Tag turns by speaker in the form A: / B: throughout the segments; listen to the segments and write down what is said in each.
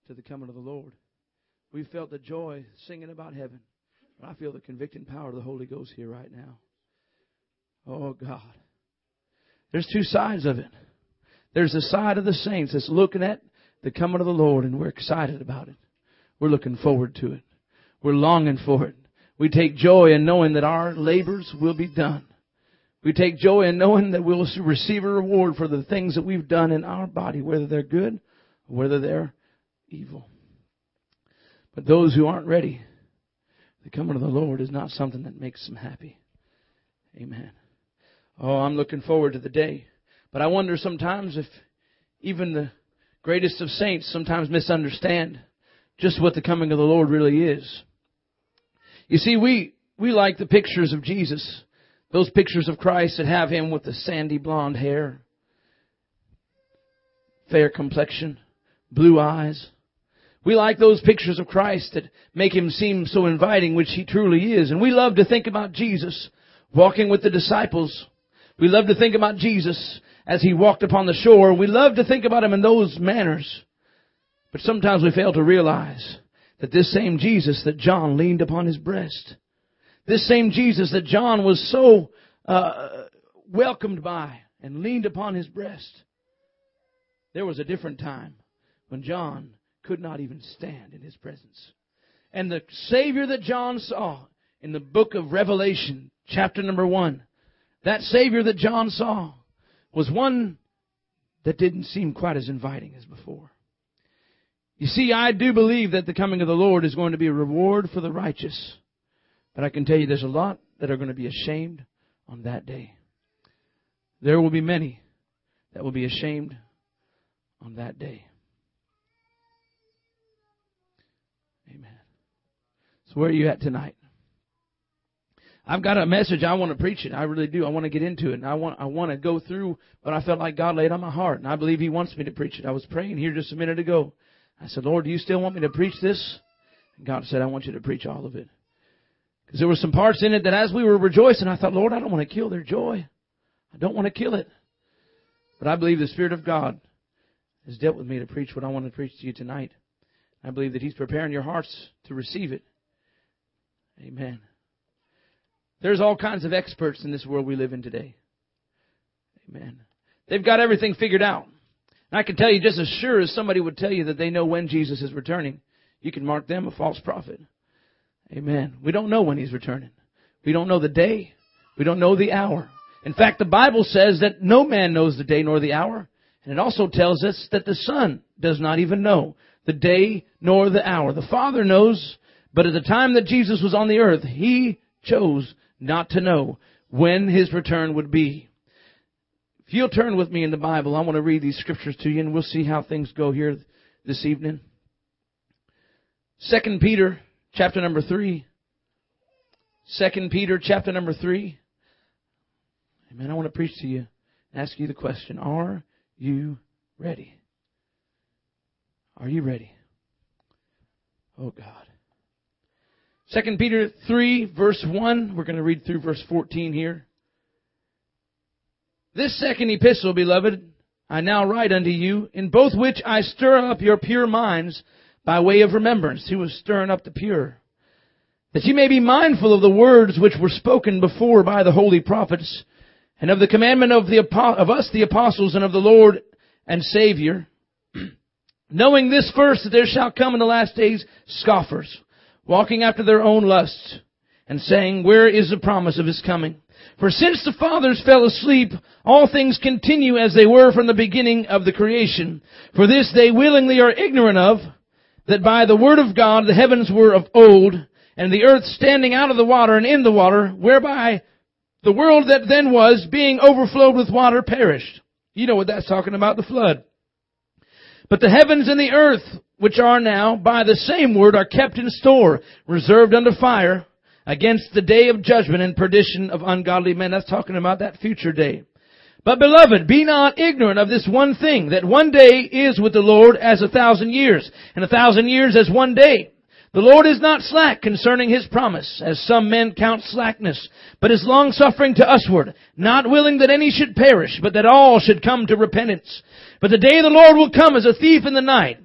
A: to the coming of the Lord. We felt the joy singing about heaven. I feel the convicting power of the Holy Ghost here right now. Oh, God. There's two sides of it. There's the side of the saints that's looking at the coming of the Lord, and we're excited about it. We're looking forward to it. We're longing for it. We take joy in knowing that our labors will be done. We take joy in knowing that we'll receive a reward for the things that we've done in our body, whether they're good or whether they're evil. But those who aren't ready, the coming of the Lord is not something that makes them happy. Amen. Oh, I'm looking forward to the day. But I wonder sometimes if even the greatest of saints sometimes misunderstand just what the coming of the Lord really is. You see, we like the pictures of Jesus. Those pictures of Christ that have Him with the sandy blonde hair, fair complexion, blue eyes. We like those pictures of Christ that make Him seem so inviting, which He truly is. And we love to think about Jesus walking with the disciples. We love to think about Jesus as He walked upon the shore. We love to think about Him in those manners. But sometimes we fail to realize that this same Jesus that John leaned upon His breast, this same Jesus that John was so welcomed by and leaned upon his breast, there was a different time when John could not even stand in His presence. And the Savior that John saw in the book of Revelation, chapter number 1, that Savior that John saw was one that didn't seem quite as inviting as before. You see, I do believe that the coming of the Lord is going to be a reward for the righteous. But I can tell you there's a lot that are going to be ashamed on that day. There will be many that will be ashamed on that day. Amen. So where are you at tonight? I've got a message. I want to preach it. I really do. I want to get into it. And I want to go through what I felt like God laid on my heart. And I believe He wants me to preach it. I was praying here just a minute ago. I said, Lord, do you still want me to preach this? And God said, I want you to preach all of it. Because there were some parts in it that as we were rejoicing, I thought, Lord, I don't want to kill their joy. I don't want to kill it. But I believe the Spirit of God has dealt with me to preach what I want to preach to you tonight. I believe that He's preparing your hearts to receive it. Amen. There's all kinds of experts in this world we live in today. Amen. They've got everything figured out. And I can tell you just as sure as somebody would tell you that they know when Jesus is returning, you can mark them a false prophet. Amen. We don't know when He's returning. We don't know the day. We don't know the hour. In fact, the Bible says that no man knows the day nor the hour. And it also tells us that the Son does not even know the day nor the hour. The Father knows, but at the time that Jesus was on the earth, He chose not to know when His return would be. If you'll turn with me in the Bible, I want to read these scriptures to you, and we'll see how things go here this evening. 2 Peter chapter number 3. 2 Peter chapter number 3. Amen. I want to preach to you and ask you the question, are you ready? Are you ready? Oh, God. 2 Peter 3, verse 1. We're going to read through verse 14 here. This second epistle, beloved, I now write unto you, in both which I stir up your pure minds by way of remembrance. He was stirring up the pure. That you may be mindful of the words which were spoken before by the holy prophets, and of the commandment of us the apostles, and of the Lord and Savior, knowing this first, that there shall come in the last days scoffers, walking after their own lusts, and saying, where is the promise of His coming? For since the fathers fell asleep, all things continue as they were from the beginning of the creation. For this they willingly are ignorant of, that by the word of God the heavens were of old, and the earth standing out of the water and in the water, whereby the world that then was, being overflowed with water, perished. You know what that's talking about, the flood. But the heavens and the earth, which are now, by the same word, are kept in store, reserved unto fire, against the day of judgment and perdition of ungodly men. That's talking about that future day. But beloved, be not ignorant of this one thing, that one day is with the Lord as 1,000 years, and 1,000 years as one day. The Lord is not slack concerning His promise, as some men count slackness, but is longsuffering to usward, not willing that any should perish, but that all should come to repentance. But the day of the Lord will come as a thief in the night,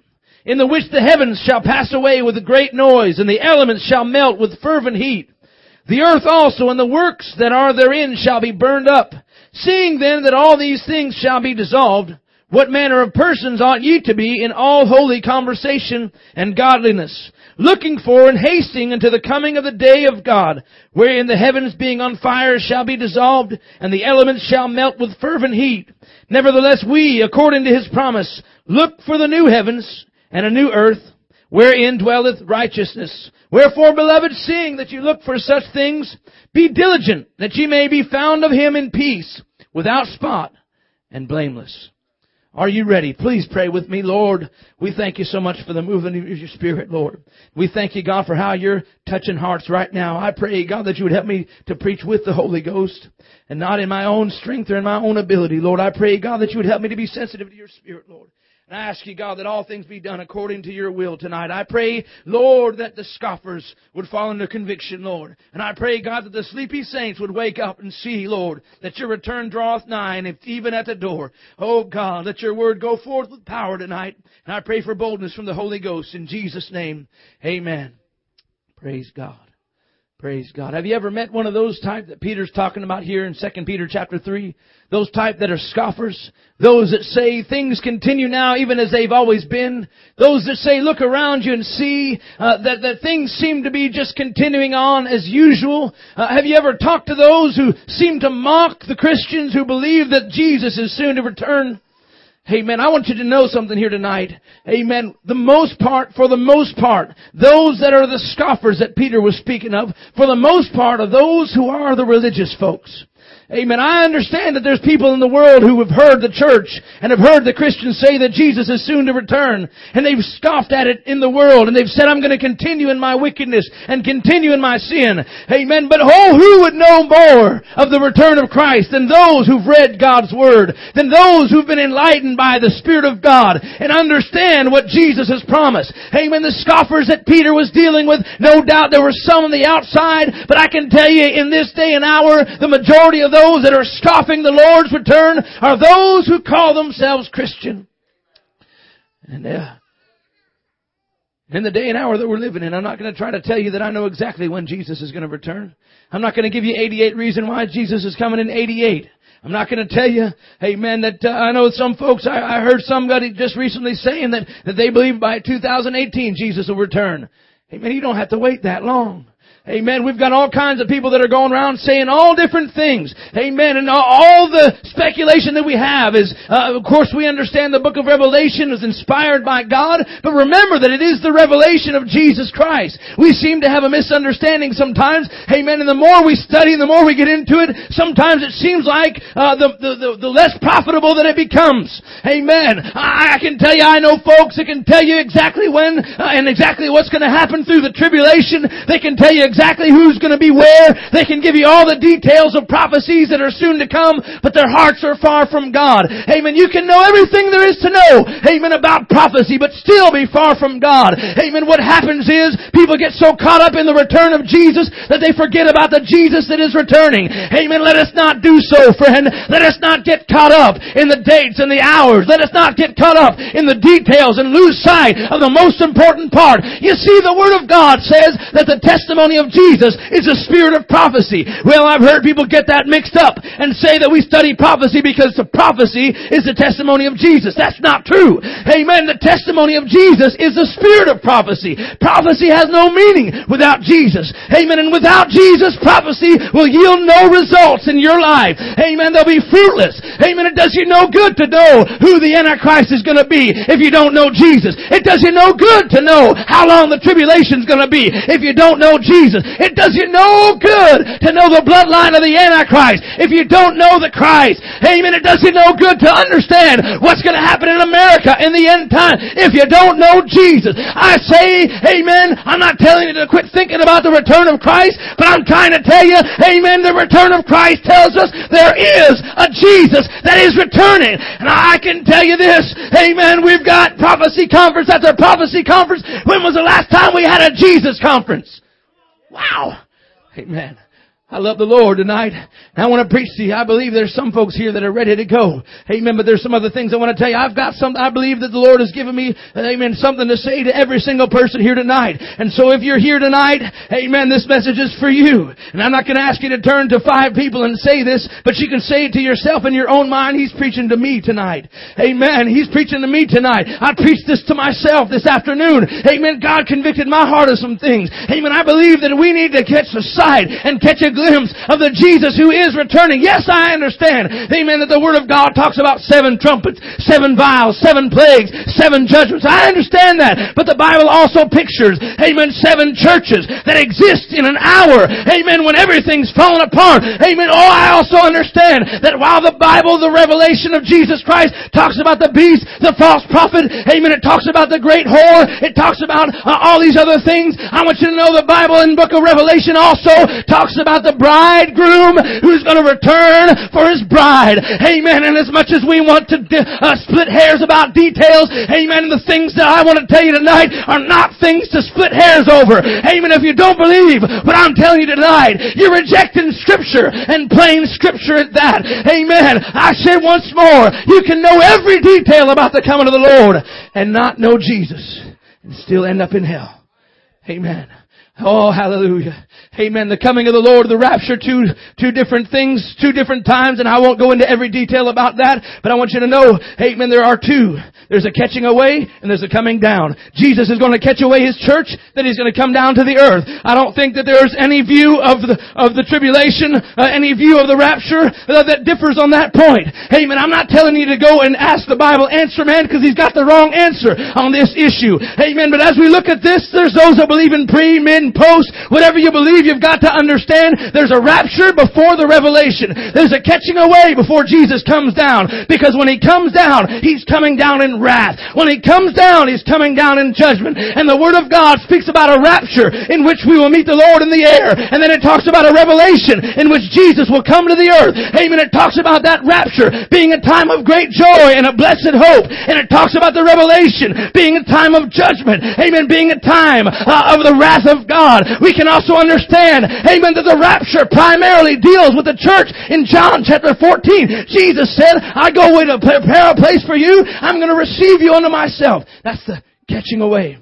A: in the which the heavens shall pass away with a great noise, and the elements shall melt with fervent heat. The earth also and the works that are therein shall be burned up. Seeing then that all these things shall be dissolved, what manner of persons ought ye to be in all holy conversation and godliness, looking for and hasting unto the coming of the day of God, wherein the heavens being on fire shall be dissolved, and the elements shall melt with fervent heat. Nevertheless we, according to His promise, look for the new heavens and a new earth, wherein dwelleth righteousness. Wherefore, beloved, seeing that you look for such things, be diligent that ye may be found of Him in peace, without spot and blameless. Are you ready? Please pray with me. Lord, we thank you so much for the movement of your Spirit, Lord. We thank you, God, for how you're touching hearts right now. I pray, God, that you would help me to preach with the Holy Ghost and not in my own strength or in my own ability, Lord. I pray, God, that you would help me to be sensitive to your Spirit, Lord. And I ask you, God, that all things be done according to your will tonight. I pray, Lord, that the scoffers would fall into conviction, Lord. And I pray, God, that the sleepy saints would wake up and see, Lord, that your return draweth nigh, and if even at the door. Oh, God, let your word go forth with power tonight. And I pray for boldness from the Holy Ghost. In Jesus' name, amen. Praise God. Praise God. Have you ever met one of those type that Peter's talking about here in 2 Peter chapter 3? Those type that are scoffers. Those that say things continue now even as they've always been. Those that say look around you and see that things seem to be just continuing on as usual. Have you ever talked to those who seem to mock the Christians who believe that Jesus is soon to return? Amen. I want you to know something here tonight. Amen. For the most part, those that are the scoffers that Peter was speaking of, for the most part are those who are the religious folks. Amen. I understand that there's people in the world who have heard the church and have heard the Christians say that Jesus is soon to return. And they've scoffed at it in the world. And they've said, I'm going to continue in my wickedness and continue in my sin. Amen. But who would know more of the return of Christ than those who've read God's Word, than those who've been enlightened by the Spirit of God and understand what Jesus has promised. Amen. The scoffers that Peter was dealing with, no doubt there were some on the outside, but I can tell you in this day and hour, the majority of those that are scoffing the Lord's return are those who call themselves Christian. And in the day and hour that we're living in, I'm not going to try to tell you that I know exactly when Jesus is going to return. I'm not going to give you 88 reasons why Jesus is coming in 88. I'm not going to tell you, amen, that I know some folks, I heard somebody just recently saying that they believe by 2018 Jesus will return. Amen, you don't have to wait that long. Amen. We've got all kinds of people that are going around saying all different things. Amen. And all the speculation that we have is, of course, we understand the book of Revelation is inspired by God, but remember that it is the revelation of Jesus Christ. We seem to have a misunderstanding sometimes. Amen. And the more we study, the more we get into it, sometimes it seems like the less profitable that it becomes. Amen. I can tell you, I know folks that can tell you exactly when and exactly what's going to happen through the tribulation. They can tell you exactly who's going to be where. They can give you all the details of prophecies that are soon to come, but their hearts are far from God. Amen. You can know everything there is to know, amen, about prophecy, but still be far from God. Amen. What happens is people get so caught up in the return of Jesus that they forget about the Jesus that is returning. Amen. Let us not do so, friend. Let us not get caught up in the dates and the hours. Let us not get caught up in the details and lose sight of the most important part. You see, the Word of God says that the testimony of Jesus is a spirit of prophecy. Well, I've heard people get that mixed up and say that we study prophecy because the prophecy is the testimony of Jesus. That's not true. Amen. The testimony of Jesus is the spirit of prophecy. Prophecy has no meaning without Jesus. Amen. And without Jesus, prophecy will yield no results in your life. Amen. They'll be fruitless. Amen. It does you no good to know who the Antichrist is going to be if you don't know Jesus. It does you no good to know how long the tribulation is going to be if you don't know Jesus. It does you no good to know the bloodline of the Antichrist if you don't know the Christ. Amen. It does you no good to understand what's going to happen in America in the end time if you don't know Jesus. I say, amen, I'm not telling you to quit thinking about the return of Christ, but I'm trying to tell you, amen, the return of Christ tells us there is a Jesus that is returning. And I can tell you this, amen, we've got prophecy conference after prophecy conference. When was the last time we had a Jesus conference? Wow. Amen. I love the Lord tonight. And I want to preach to you. I believe there's some folks here that are ready to go. Amen. But there's some other things I want to tell you. I've got something. I believe that the Lord has given me, amen, something to say to every single person here tonight. And so if you're here tonight, amen, this message is for you. And I'm not going to ask you to turn to 5 people and say this, but you can say it to yourself in your own mind. He's preaching to me tonight. Amen. He's preaching to me tonight. I preached this to myself this afternoon. Amen. God convicted my heart of some things. Amen. I believe that we need to catch a sight and catch a glimpse of the Jesus who is returning. Yes, I understand, amen, that the Word of God talks about 7 trumpets, 7 vials, 7 plagues, 7 judgments. I understand that. But the Bible also pictures, amen, 7 churches that exist in an hour, amen, when everything's fallen apart. Amen. Oh, I also understand that while the Bible, the revelation of Jesus Christ, talks about the beast, the false prophet, amen, it talks about the great whore, it talks about all these other things. I want you to know the Bible in the book of Revelation also talks about the bridegroom who's going to return for his bride. Amen. And as much as we want to split hairs about details, amen, the things that I want to tell you tonight are not things to split hairs over. Amen. If you don't believe what I'm telling you tonight, you're rejecting Scripture, and plain Scripture at that. Amen. I say once more, you can know every detail about the coming of the Lord and not know Jesus and still end up in hell. Amen. Oh, hallelujah. Amen. The coming of the Lord, the rapture, two different things, 2 different times, and I won't go into every detail about that, but I want you to know, amen, there are 2. There's a catching away and there's a coming down. Jesus is going to catch away His church, then He's going to come down to the earth. I don't think that there's any view of the tribulation, any view of the rapture that differs on that point. Amen. I'm not telling you to go and ask the Bible answer man, because he's got the wrong answer on this issue. Amen. But as we look at this, there's those that believe in pre, mid, post. Whatever you believe, you've got to understand there's a rapture before the revelation. There's a catching away before Jesus comes down. Because when He comes down, He's coming down in wrath. When He comes down, He's coming down in judgment. And the Word of God speaks about a rapture in which we will meet the Lord in the air. And then it talks about a revelation in which Jesus will come to the earth. Amen. It talks about that rapture being a time of great joy and a blessed hope. And it talks about the revelation being a time of judgment. Amen. Being a time of the wrath of God. We can also understand, amen, that the rapture primarily deals with the church. In John chapter 14, Jesus said, I go away to prepare a place for you. I'm going to receive you unto myself. That's the catching away.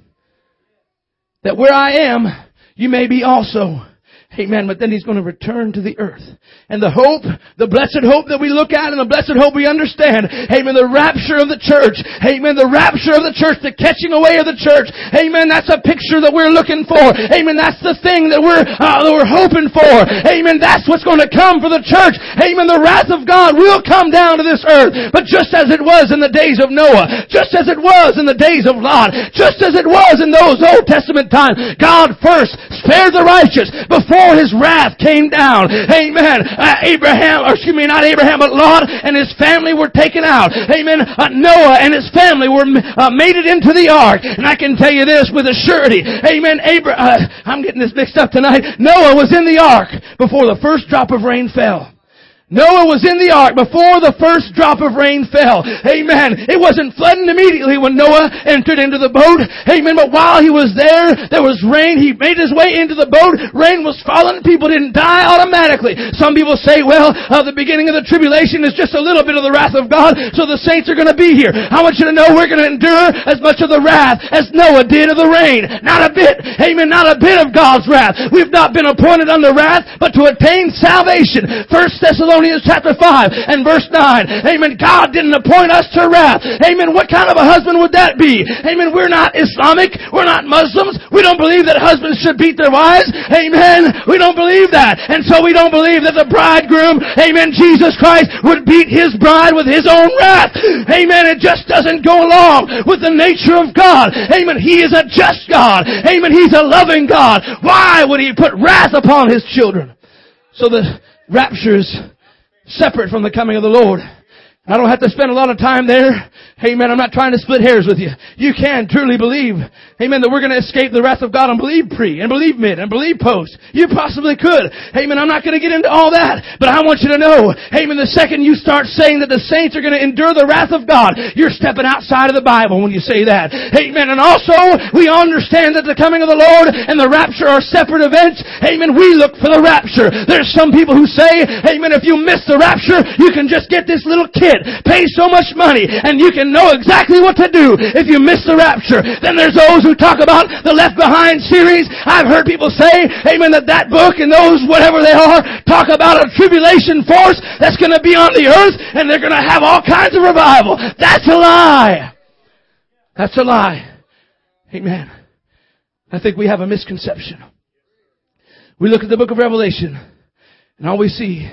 A: That where I am, you may be also. Amen. But then He's going to return to the earth. And the hope, the blessed hope that we look at and the blessed hope we understand. Amen. The rapture of the church. Amen. The rapture of the church. The catching away of the church. Amen. That's a picture that we're looking for. Amen. That's the thing that we're hoping for. Amen. That's what's going to come for the church. Amen. The wrath of God will come down to this earth. But just as it was in the days of Noah, just as it was in the days of Lot, just as it was in those Old Testament times, God first spared the righteous before His wrath came down. Amen. Not Abraham, but Lot and his family were taken out. Amen. Noah and his family were made it into the ark. And I can tell you this with a surety. Amen. I'm getting this mixed up tonight. Noah was in the ark before the first drop of rain fell. Noah was in the ark before the first drop of rain fell. Amen. It wasn't flooding immediately when Noah entered into the boat. Amen. But while he was there was rain. He made his way into the boat. Rain was falling. People didn't die automatically. Some people say, well, the beginning of the tribulation is just a little bit of the wrath of God, so the saints are going to be here. I want you to know we're going to endure as much of the wrath as Noah did of the rain. Not a bit. Amen. Not a bit of God's wrath. We've not been appointed unto wrath, but to attain salvation. 1 Thessalonians chapter 5 and verse 9. Amen. God didn't appoint us to wrath. Amen. What kind of a husband would that be? Amen. We're not Islamic. We're not Muslims. We don't believe that husbands should beat their wives. Amen. We don't believe that. And so we don't believe that the bridegroom, amen, Jesus Christ, would beat His bride with His own wrath. Amen. It just doesn't go along with the nature of God. Amen. He is a just God. Amen. He's a loving God. Why would He put wrath upon His children? So the rapture is separate from the coming of the Lord. I don't have to spend a lot of time there. Amen. I'm not trying to split hairs with you. You can truly believe, amen, that we're going to escape the wrath of God and believe pre and believe mid and believe post. You possibly could. Amen. I'm not going to get into all that, but I want you to know, amen, the second you start saying that the saints are going to endure the wrath of God, you're stepping outside of the Bible when you say that. Amen. And also, we understand that the coming of the Lord and the rapture are separate events. Amen. We look for the rapture. There's some people who say, amen, if you miss the rapture, you can just get this little kid, pay so much money, and you can know exactly what to do if you miss the rapture. Then there's those who talk about the Left Behind series. I've heard people say, amen, that book and those, whatever they are, talk about a tribulation force that's going to be on the earth, and they're going to have all kinds of revival. That's a lie. That's a lie. Amen. I think we have a misconception. We look at the book of Revelation, and all we see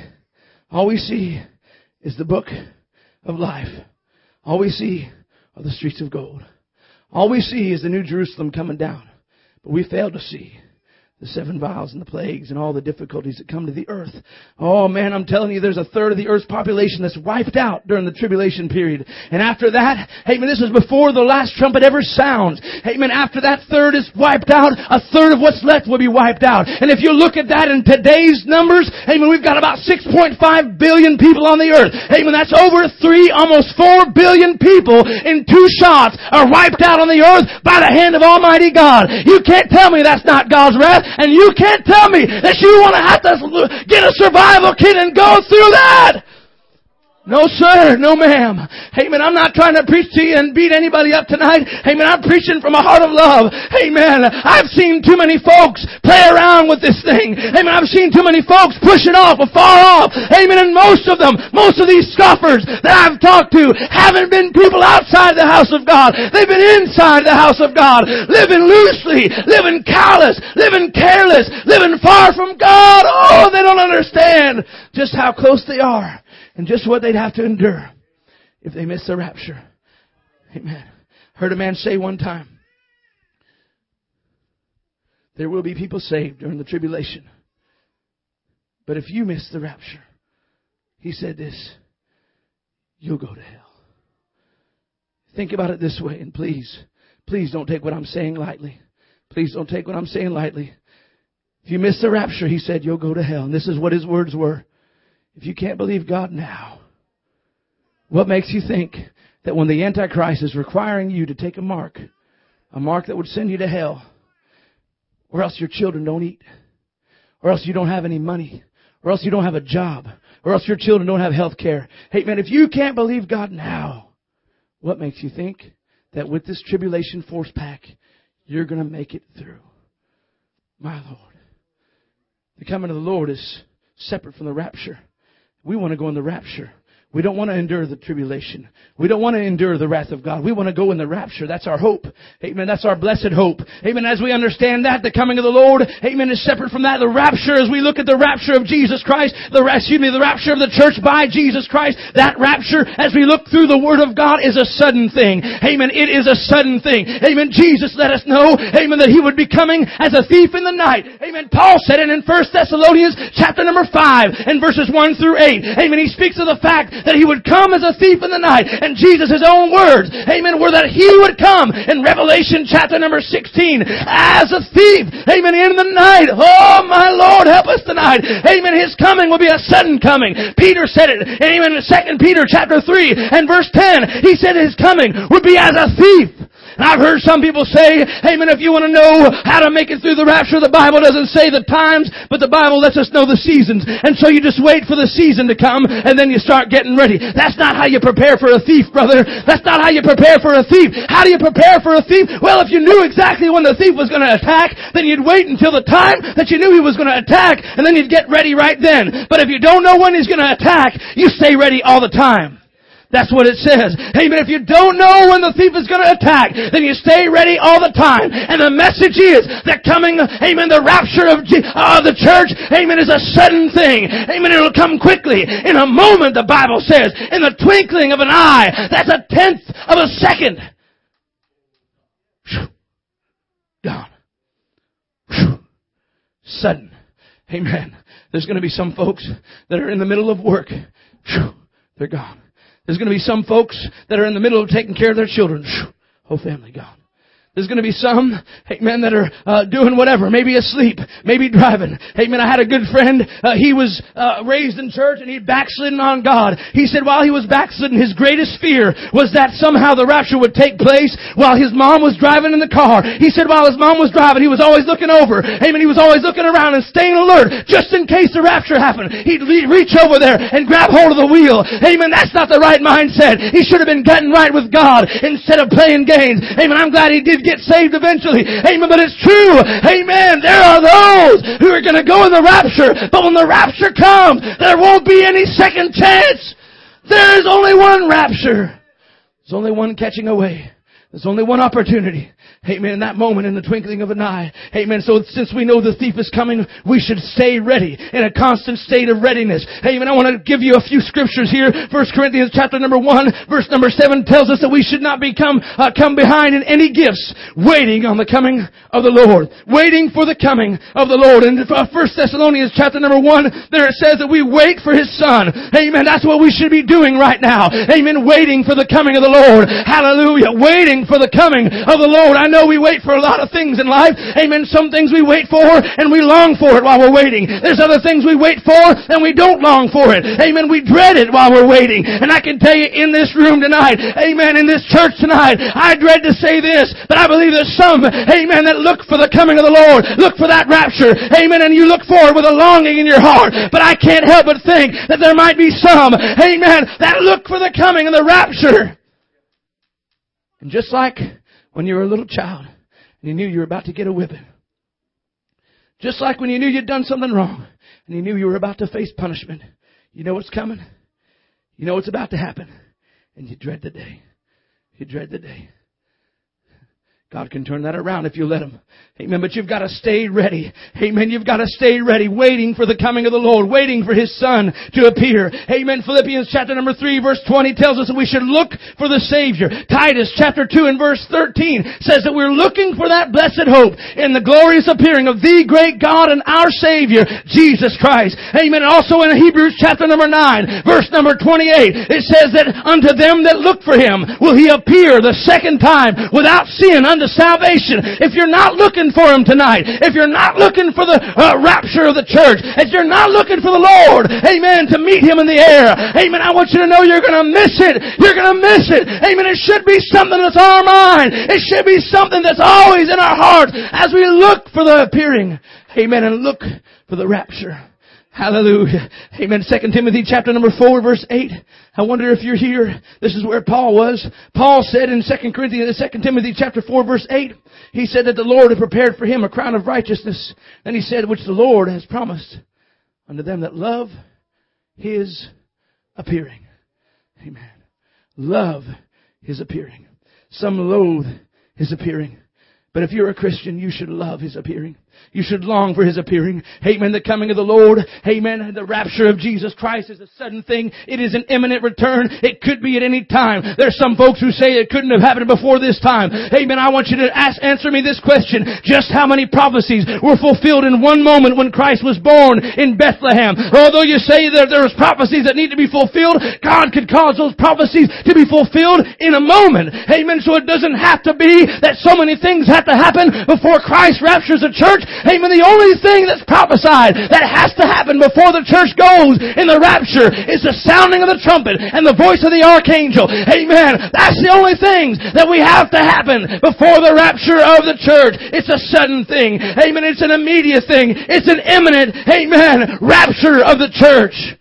A: is the book of life. All we see are the streets of gold. All we see is the New Jerusalem coming down. But we fail to see the 7 vials and the plagues and all the difficulties that come to the earth. Oh man, I'm telling you, there's a third of the earth's population that's wiped out during the tribulation period. And after that, amen, this is before the last trumpet ever sounds. Amen, after that third is wiped out, a third of what's left will be wiped out. And if you look at that in today's numbers, amen, we've got about 6.5 billion people on the earth. Amen, that's over 3, almost 4 billion people in 2 shots are wiped out on the earth by the hand of Almighty God. You can't tell me that's not God's wrath. And you can't tell me that you want to have to get a survival kit and go through that. No sir, no ma'am. Amen. I'm not trying to preach to you and beat anybody up tonight. Amen. I'm preaching from a heart of love. Amen. I've seen too many folks play around with this thing. Amen. I've seen too many folks push it off or far off. Amen. And most of these scoffers that I've talked to haven't been people outside the house of God. They've been inside the house of God, living loosely, living callous, living careless, living far from God. Oh, they don't understand just how close they are. And just what they'd have to endure if they miss the rapture. Amen. Heard a man say one time, there will be people saved during the tribulation. But if you miss the rapture, he said this, you'll go to hell. Think about it this way, and please don't take what I'm saying lightly. Please don't take what I'm saying lightly. If you miss the rapture, he said, you'll go to hell. And this is what his words were. If you can't believe God now, what makes you think that when the Antichrist is requiring you to take a mark that would send you to hell, or else your children don't eat, or else you don't have any money, or else you don't have a job, or else your children don't have health care. Hey man, if you can't believe God now, what makes you think that with this tribulation force pack, you're going to make it through? My Lord. The coming of the Lord is separate from the rapture. We want to go in the rapture. We don't want to endure the tribulation. We don't want to endure the wrath of God. We want to go in the rapture. That's our hope. Amen. That's our blessed hope. Amen. As we understand that, the coming of the Lord, amen, is separate from that. The rapture, as we look at the rapture of Jesus Christ, the rapture of the church by Jesus Christ, that rapture, as we look through the Word of God, is a sudden thing. Amen. It is a sudden thing. Amen. Jesus let us know, amen, that He would be coming as a thief in the night. Amen. Paul said it in 1 Thessalonians chapter number 5 and verses 1 through 8. Amen. He speaks of the fact that He would come as a thief in the night. And Jesus, His own words, amen, were that He would come in Revelation chapter number 16 as a thief, amen, in the night. Oh, my Lord, help us tonight. Amen. His coming will be a sudden coming. Peter said it, amen, in 2 Peter chapter 3 and verse 10. He said His coming would be as a thief. And I've heard some people say, amen, if you want to know how to make it through the rapture, the Bible doesn't say the times, but the Bible lets us know the seasons. And so you just wait for the season to come, and then you start getting ready. That's not how you prepare for a thief, brother. That's not how you prepare for a thief. How do you prepare for a thief? Well, if you knew exactly when the thief was going to attack, then you'd wait until the time that you knew he was going to attack, and then you'd get ready right then. But if you don't know when he's going to attack, you stay ready all the time. That's what it says. Amen. If you don't know when the thief is going to attack, then you stay ready all the time. And the message is that coming, amen, the rapture of the church, amen, is a sudden thing. Amen. It'll come quickly. In a moment, the Bible says, in the twinkling of an eye. That's a tenth of a second. Gone. Sudden. Amen. There's going to be some folks that are in the middle of work. They're gone. There's going to be some folks that are in the middle of taking care of their children. Whole family gone. There's going to be some, amen, that are doing whatever, maybe asleep, maybe driving. Amen. I had a good friend. He was raised in church and he'd backslidden on God. He said while he was backslidden, his greatest fear was that somehow the rapture would take place while his mom was driving in the car. He said while his mom was driving, he was always looking over. Amen. He was always looking around and staying alert just in case the rapture happened. He'd reach over there and grab hold of the wheel. Amen. That's not the right mindset. He should have been getting right with God instead of playing games. Amen. I'm glad he did get saved eventually. Amen. But it's true. Amen. There are those who are going to go in the rapture. But when the rapture comes, there won't be any second chance. There is only one rapture. There's only one catching away. There's only one opportunity. Amen. In that moment, in the twinkling of an eye. Amen. So since we know the thief is coming, we should stay ready in a constant state of readiness. Amen. I want to give you a few scriptures here. 1 Corinthians chapter number 1, verse number 7 tells us that we should not come behind in any gifts, waiting on the coming of the Lord. Waiting for the coming of the Lord. In 1 Thessalonians chapter number 1, there it says that we wait for His Son. Amen. That's what we should be doing right now. Amen. Waiting for the coming of the Lord. Hallelujah. Waiting for the coming of the Lord. I know we wait for a lot of things in life. Amen. Some things we wait for and we long for it while we're waiting. There's other things we wait for and we don't long for it. Amen. We dread it while we're waiting. And I can tell you in this room tonight, amen, in this church tonight, I dread to say this, but I believe there's some, amen, that look for the coming of the Lord. Look for that rapture. Amen. And you look forward with a longing in your heart. But I can't help but think that there might be some, amen, that look for the coming of the rapture. And just like when you were a little child and you knew you were about to get a whipping. Just like when you knew you'd done something wrong and you knew you were about to face punishment. You know what's coming. You know what's about to happen. And you dread the day. You dread the day. God can turn that around if you let Him. Amen. But you've got to stay ready. Amen. You've got to stay ready, waiting for the coming of the Lord, waiting for His Son to appear. Amen. Philippians chapter number 3, verse 20 tells us that we should look for the Savior. Titus chapter 2 and verse 13 says that we're looking for that blessed hope in the glorious appearing of the great God and our Savior, Jesus Christ. Amen. And also in Hebrews chapter number 9, verse number 28, it says that unto them that look for Him will He appear the second time without sin unto salvation. If you're not looking for Him tonight, if you're not looking for the rapture of the church, if you're not looking for the Lord, amen, to meet Him in the air, amen, I want you to know you're going to miss it. You're going to miss it. Amen. It should be something that's on our mind. It should be something that's always in our hearts as we look for the appearing. Amen. And look for the rapture. Hallelujah. Amen. 2 Timothy chapter number 4 verse 8. I wonder if you're here. This is where Paul was. Paul said in 2 Timothy chapter 4 verse 8, he said that the Lord had prepared for him a crown of righteousness. Then he said, which the Lord has promised unto them that love His appearing. Amen. Love His appearing. Some loathe His appearing. But if you're a Christian, you should love His appearing. You should long for His appearing. Amen. The coming of the Lord. Amen. The rapture of Jesus Christ is a sudden thing. It is an imminent return. It could be at any time. There's some folks who say it couldn't have happened before this time. Amen. I want you to answer me this question. Just how many prophecies were fulfilled in one moment when Christ was born in Bethlehem? Although you say that there was prophecies that need to be fulfilled, God could cause those prophecies to be fulfilled in a moment. Amen. So it doesn't have to be that so many things have to happen before Christ raptures the church. Amen. The only thing that's prophesied that has to happen before the church goes in the rapture is the sounding of the trumpet and the voice of the archangel. Amen. That's the only things that we have to happen before the rapture of the church. It's a sudden thing. Amen. It's an immediate thing. It's an imminent, amen, rapture of the church.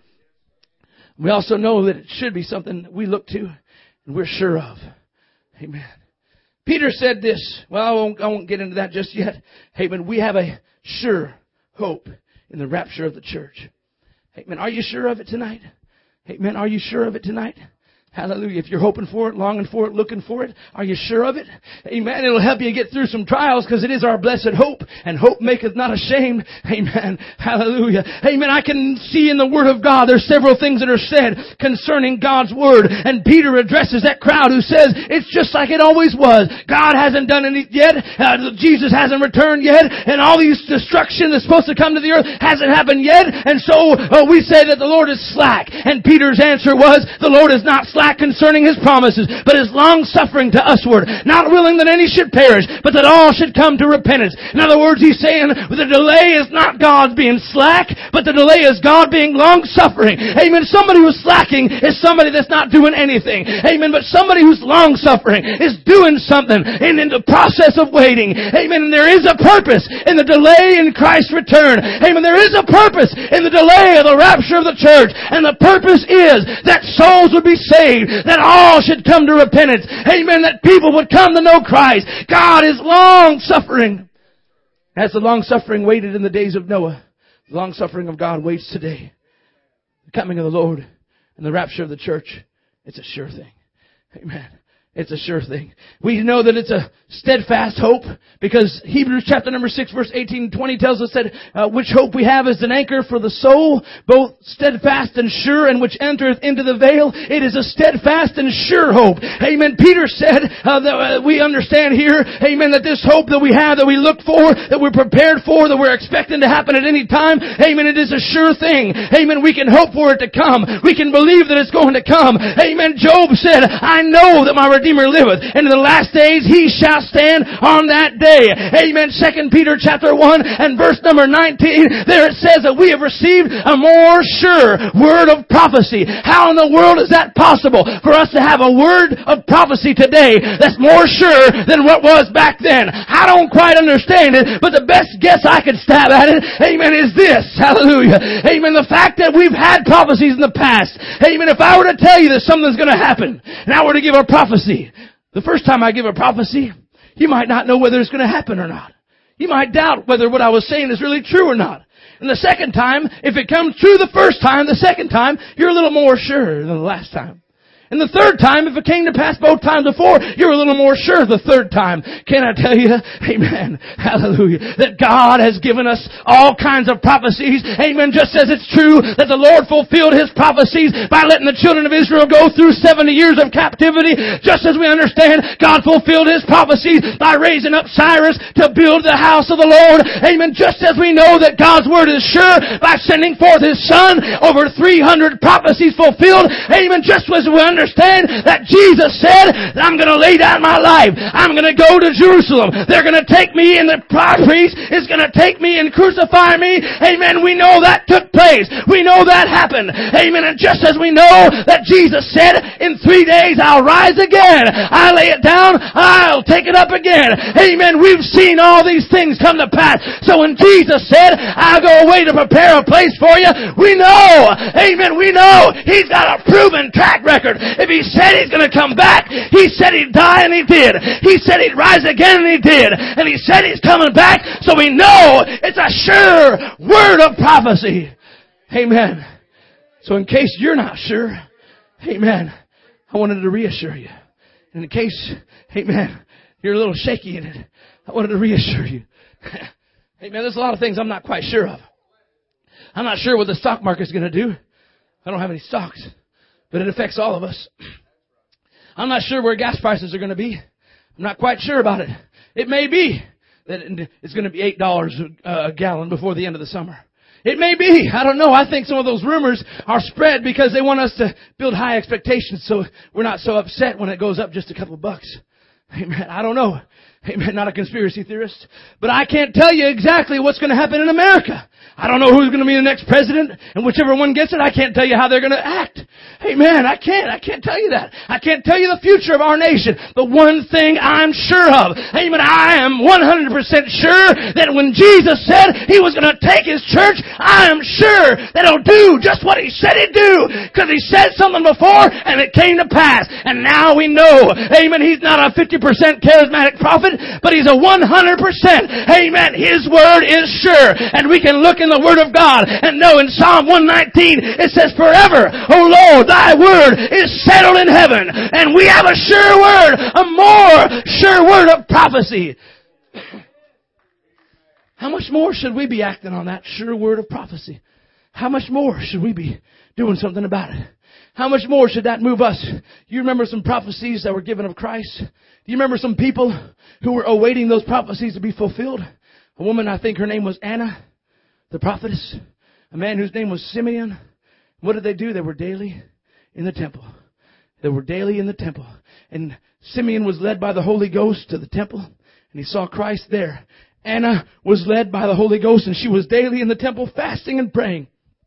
A: We also know that it should be something that we look to and we're sure of. Amen. Peter said this. Well, I won't get into that just yet. Amen. We have a sure hope in the rapture of the church. Amen. Are you sure of it tonight? Amen. Are you sure of it tonight? Hallelujah. If you're hoping for it, longing for it, looking for it, are you sure of it? Amen. It'll help you get through some trials because it is our blessed hope, and hope maketh not ashamed. Amen. Hallelujah. Amen. I can see in the Word of God there's several things that are said concerning God's Word, and Peter addresses that crowd who says it's just like it always was. God hasn't done it yet. Jesus hasn't returned yet, and all these destruction that's supposed to come to the earth hasn't happened yet, and so we say that the Lord is slack. And Peter's answer was, the Lord is not slack. slack concerning His promises, but is long-suffering to usward, not willing that any should perish, but that all should come to repentance. In other words, He's saying the delay is not God being slack, but the delay is God being long-suffering. Amen. Somebody who's slacking is somebody that's not doing anything. Amen. But somebody who's long-suffering is doing something and in the process of waiting. Amen. And there is a purpose in the delay in Christ's return. Amen. There is a purpose in the delay of the rapture of the church. And the purpose is that souls would be saved, that all should come to repentance. Amen. That people would come to know Christ. God is long-suffering. As the long-suffering waited in the days of Noah, the long-suffering of God waits today. The coming of the Lord and the rapture of the church, it's a sure thing. Amen. It's a sure thing. We know that it's a steadfast hope because Hebrews chapter number 6 verse 18 and 20 tells us that which hope we have is an anchor for the soul, both steadfast and sure, and which entereth into the veil. It is a steadfast and sure hope. Amen. Peter said that we understand here, amen, that this hope that we have, that we look for, that we're prepared for, that we're expecting to happen at any time, amen, it is a sure thing. Amen. We can hope for it to come. We can believe that it's going to come. Amen. Job said, I know that my Redeemer liveth, and in the last days He shall stand on that day. Amen. 2 Peter chapter 1 and verse number 19, there it says that we have received a more sure word of prophecy. How in the world is that possible for us to have a word of prophecy today that's more sure than what was back then? I don't quite understand it, but the best guess I could stab at it, amen, is this. Hallelujah. Amen. The fact that we've had prophecies in the past. Amen. If I were to tell you that something's going to happen, and I were to give a prophecy, the first time I give a prophecy, you might not know whether it's going to happen or not. You might doubt whether what I was saying is really true or not. And the second time, if it comes true the first time, the second time, you're a little more sure than the last time. And the third time, if it came to pass both times before, you're a little more sure the third time. Can I tell you, amen, hallelujah, that God has given us all kinds of prophecies, amen, just as it's true that the Lord fulfilled His prophecies by letting the children of Israel go through 70 years of captivity, just as we understand God fulfilled His prophecies by raising up Cyrus to build the house of the Lord, amen, just as we know that God's word is sure by sending forth His Son, over 300 prophecies fulfilled, amen, just as we understand that Jesus said, I'm going to lay down my life. I'm going to go to Jerusalem. They're going to take me, and the priest is going to take me and crucify me. Amen. We know that took place. We know that happened. Amen. And just as we know that Jesus said, in 3 days I'll rise again. I lay it down. I'll take it up again. Amen. We've seen all these things come to pass. So when Jesus said, I'll go away to prepare a place for you, we know, amen, we know He's got a proven track record. If He said He's going to come back, He said He'd die, and He did. He said He'd rise again, and He did. And He said He's coming back, so we know it's a sure word of prophecy. Amen. So in case you're not sure, amen, I wanted to reassure you. And in case, amen, you're a little shaky in it, I wanted to reassure you. Amen, there's a lot of things I'm not quite sure of. I'm not sure what the stock market's going to do. I don't have any stocks. But it affects all of us. I'm not sure where gas prices are going to be. I'm not quite sure about it. It may be that it's going to be $8 a gallon before the end of the summer. It may be. I don't know. I think some of those rumors are spread because they want us to build high expectations so we're not so upset when it goes up just a couple of bucks. Amen. I don't know. Amen. Not a conspiracy theorist. But I can't tell you exactly what's going to happen in America. I don't know who's going to be the next president, and whichever one gets it, I can't tell you how they're going to act. Amen. I can't tell you that. I can't tell you the future of our nation. But one thing I'm sure of, amen, I am 100% sure that when Jesus said He was going to take His church, I am sure that He'll do just what He said He'd do. Because He said something before, and it came to pass. And now we know, amen, He's not a 50% charismatic prophet, but He's a 100%. Amen. His word is sure. And we can look in the Word of God and know in Psalm 119 it says, forever, O Lord, Thy word is settled in heaven. And we have a sure word, a more sure word of prophecy. How much more should we be acting on that sure word of prophecy? How much more should we be doing something about it? How much more should that move us? You remember some prophecies that were given of Christ? Do you remember some people who were awaiting those prophecies to be fulfilled? A woman, I think her name was Anna, the prophetess. A man whose name was Simeon. What did they do? They were daily in the temple. that were daily in the temple. And Simeon was led by the Holy Ghost to the temple, and he saw Christ there. Anna was led by the Holy Ghost, and she was daily in the temple fasting and praying.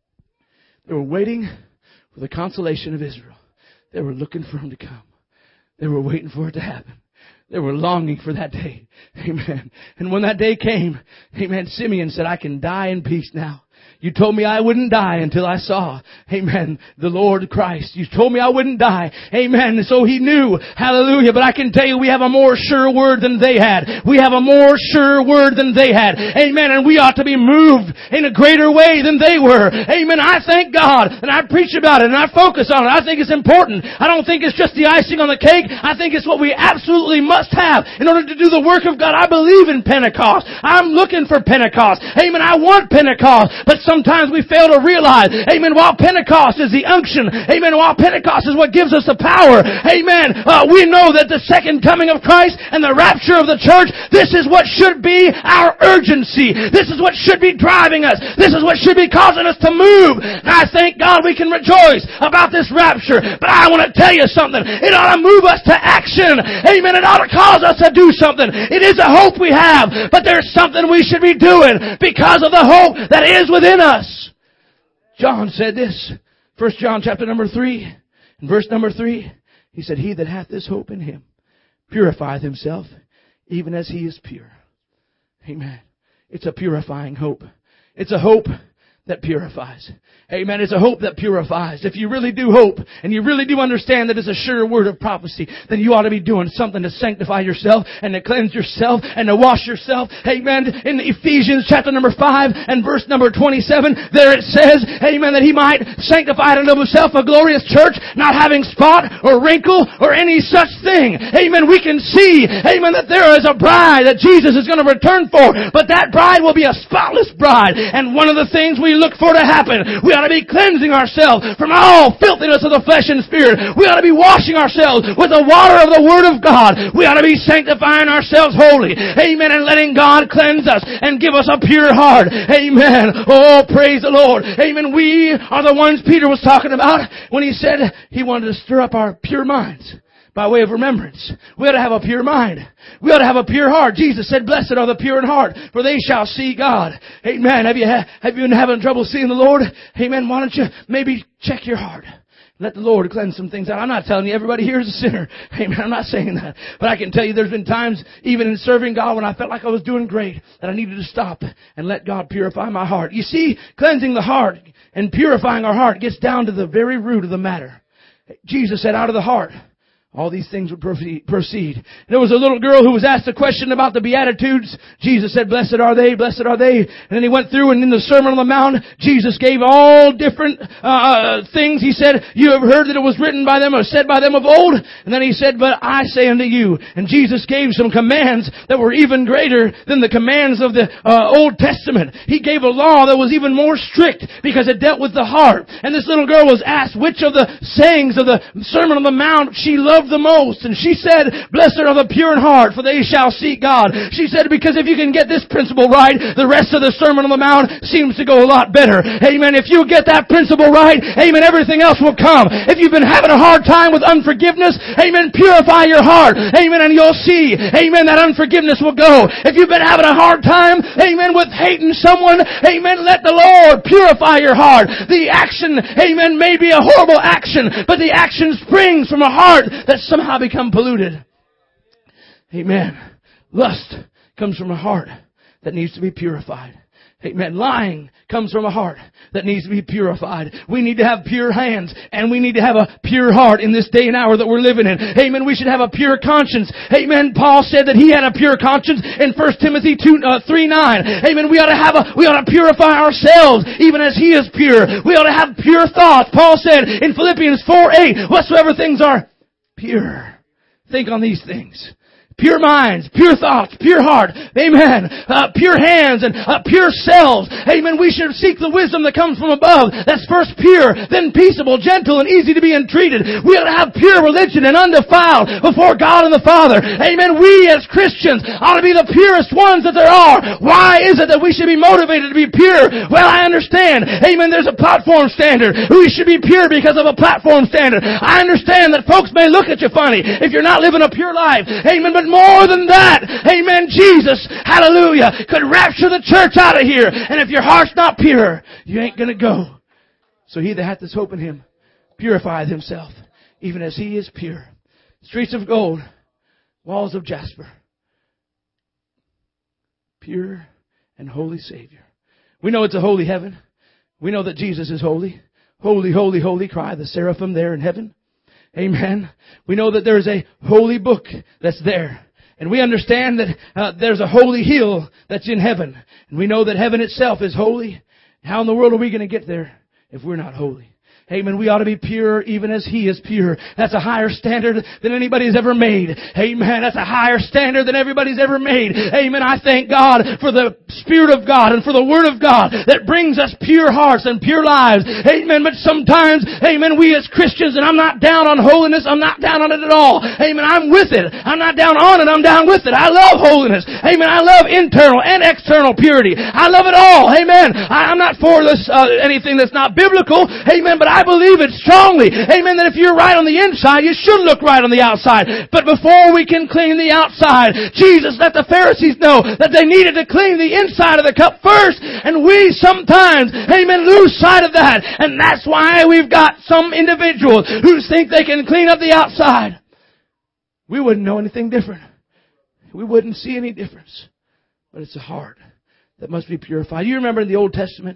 A: They were waiting for the consolation of Israel. They were looking for Him to come. They were waiting for it to happen. They were longing for that day. Amen. And when that day came, amen, Simeon said, I can die in peace now. You told me I wouldn't die until I saw, amen, the Lord Christ. You told me I wouldn't die. Amen. And so he knew. Hallelujah. But I can tell you we have a more sure word than they had. We have a more sure word than they had. Amen. And we ought to be moved in a greater way than they were. Amen. I thank God and I preach about it and I focus on it. I think it's important. I don't think it's just the icing on the cake. I think it's what we absolutely must have in order to do the work of God. I believe in Pentecost. I'm looking for Pentecost. Amen. I want Pentecost. But sometimes we fail to realize, amen, while Pentecost is the unction, amen, while Pentecost is what gives us the power, amen, we know that the second coming of Christ and the rapture of the church, this is what should be our urgency. This is what should be driving us. This is what should be causing us to move. And I thank God we can rejoice about this rapture. But I want to tell you something. It ought to move us to action. Amen. It ought to cause us to do something. It is a hope we have, but there's something we should be doing because of the hope that is within us. John said this, 1 John chapter number 3, and verse number 3, he said, He that hath this hope in Him purifieth himself, even as He is pure. Amen. It's a purifying hope. It's a hope that purifies. Amen. It's a hope that purifies. If you really do hope and you really do understand that it's a sure word of prophecy, then you ought to be doing something to sanctify yourself and to cleanse yourself and to wash yourself. Amen. In Ephesians chapter number 5 and verse number 27, there it says, amen, that He might sanctify unto Himself a glorious church, not having spot or wrinkle or any such thing. Amen. We can see, amen, that there is a bride that Jesus is going to return for, but that bride will be a spotless bride. And one of the things we look for to happen, we ought to be cleansing ourselves from all filthiness of the flesh and spirit. We ought to be washing ourselves with the water of the Word of God. We ought to be sanctifying ourselves holy. Amen. And letting God cleanse us and give us a pure heart. Amen. Oh, praise the Lord. Amen. We are the ones Peter was talking about when he said he wanted to stir up our pure minds by way of remembrance. We ought to have a pure mind. We ought to have a pure heart. Jesus said, Blessed are the pure in heart, for they shall see God. Amen. Have you been having trouble seeing the Lord? Amen. Why don't you maybe check your heart? Let the Lord cleanse some things out. I'm not telling you everybody here is a sinner. Amen. I'm not saying that. But I can tell you there's been times, even in serving God, when I felt like I was doing great, that I needed to stop and let God purify my heart. You see, cleansing the heart and purifying our heart gets down to the very root of the matter. Jesus said, out of the heart, all these things would proceed. There was a little girl who was asked a question about the Beatitudes. Jesus said, Blessed are they, blessed are they. And then He went through and in the Sermon on the Mount, Jesus gave all different things. He said, You have heard that it was written by them or said by them of old. And then He said, But I say unto you. And Jesus gave some commands that were even greater than the commands of the Old Testament. He gave a law that was even more strict because it dealt with the heart. And this little girl was asked which of the sayings of the Sermon on the Mount she loved the most. And she said, Blessed are the pure in heart, for they shall see God. She said, because if you can get this principle right, the rest of the Sermon on the Mount seems to go a lot better. Amen. If you get that principle right, amen, everything else will come. If you've been having a hard time with unforgiveness, amen, purify your heart. Amen. And you'll see, amen, that unforgiveness will go. If you've been having a hard time, amen, with hating someone, amen, let the Lord purify your heart. The action, amen, may be a horrible action, but the action springs from a heart that somehow become polluted. Amen. Lust comes from a heart that needs to be purified. Amen. Lying comes from a heart that needs to be purified. We need to have pure hands and we need to have a pure heart in this day and hour that we're living in. Amen. We should have a pure conscience. Amen. Paul said that he had a pure conscience in 1 Timothy 3:9. Amen. We ought to purify ourselves even as He is pure. We ought to have pure thoughts. Paul said in Philippians 4:8, whatsoever things are pure, think on these things. Pure minds, pure thoughts, pure heart. Amen. Pure hands and pure selves. Amen. We should seek the wisdom that comes from above. That's first pure, then peaceable, gentle, and easy to be entreated. We ought to have pure religion and undefiled before God and the Father. Amen. We as Christians ought to be the purest ones that there are. Why is it that we should be motivated to be pure? Well, I understand. Amen. There's a platform standard. We should be pure because of a platform standard. I understand that folks may look at you funny if you're not living a pure life. Amen. But more than that, amen, Jesus, hallelujah, could rapture the church out of here. And if your heart's not pure, you ain't gonna go. So he that hath this hope in him purifieth himself, even as he is pure. Streets of gold, walls of jasper. Pure and holy Savior. We know it's a holy heaven. We know that Jesus is holy. Holy, holy, holy, cry the seraphim there in heaven. Amen. We know that there's a holy book that's there. And we understand that there's a holy hill that's in heaven. And we know that heaven itself is holy. How in the world are we going to get there if we're not holy? Amen. We ought to be pure even as He is pure. That's a higher standard than anybody's ever made. Amen. That's a higher standard than everybody's ever made. Amen. I thank God for the Spirit of God and for the Word of God that brings us pure hearts and pure lives. Amen. But sometimes, amen, we as Christians, and I'm not down on holiness. I'm not down on it at all. Amen. I'm with it. I'm not down on it. I'm down with it. I love holiness. Amen. I love internal and external purity. I love it all. Amen. I'm not for this, anything that's not biblical. Amen. But I believe it strongly. Amen. That if you're right on the inside, you should look right on the outside. But before we can clean the outside, Jesus let the Pharisees know that they needed to clean the inside of the cup first. And we sometimes, amen, lose sight of that. And that's why we've got some individuals who think they can clean up the outside. We wouldn't know anything different. We wouldn't see any difference. But it's a heart that must be purified. You remember in the Old Testament,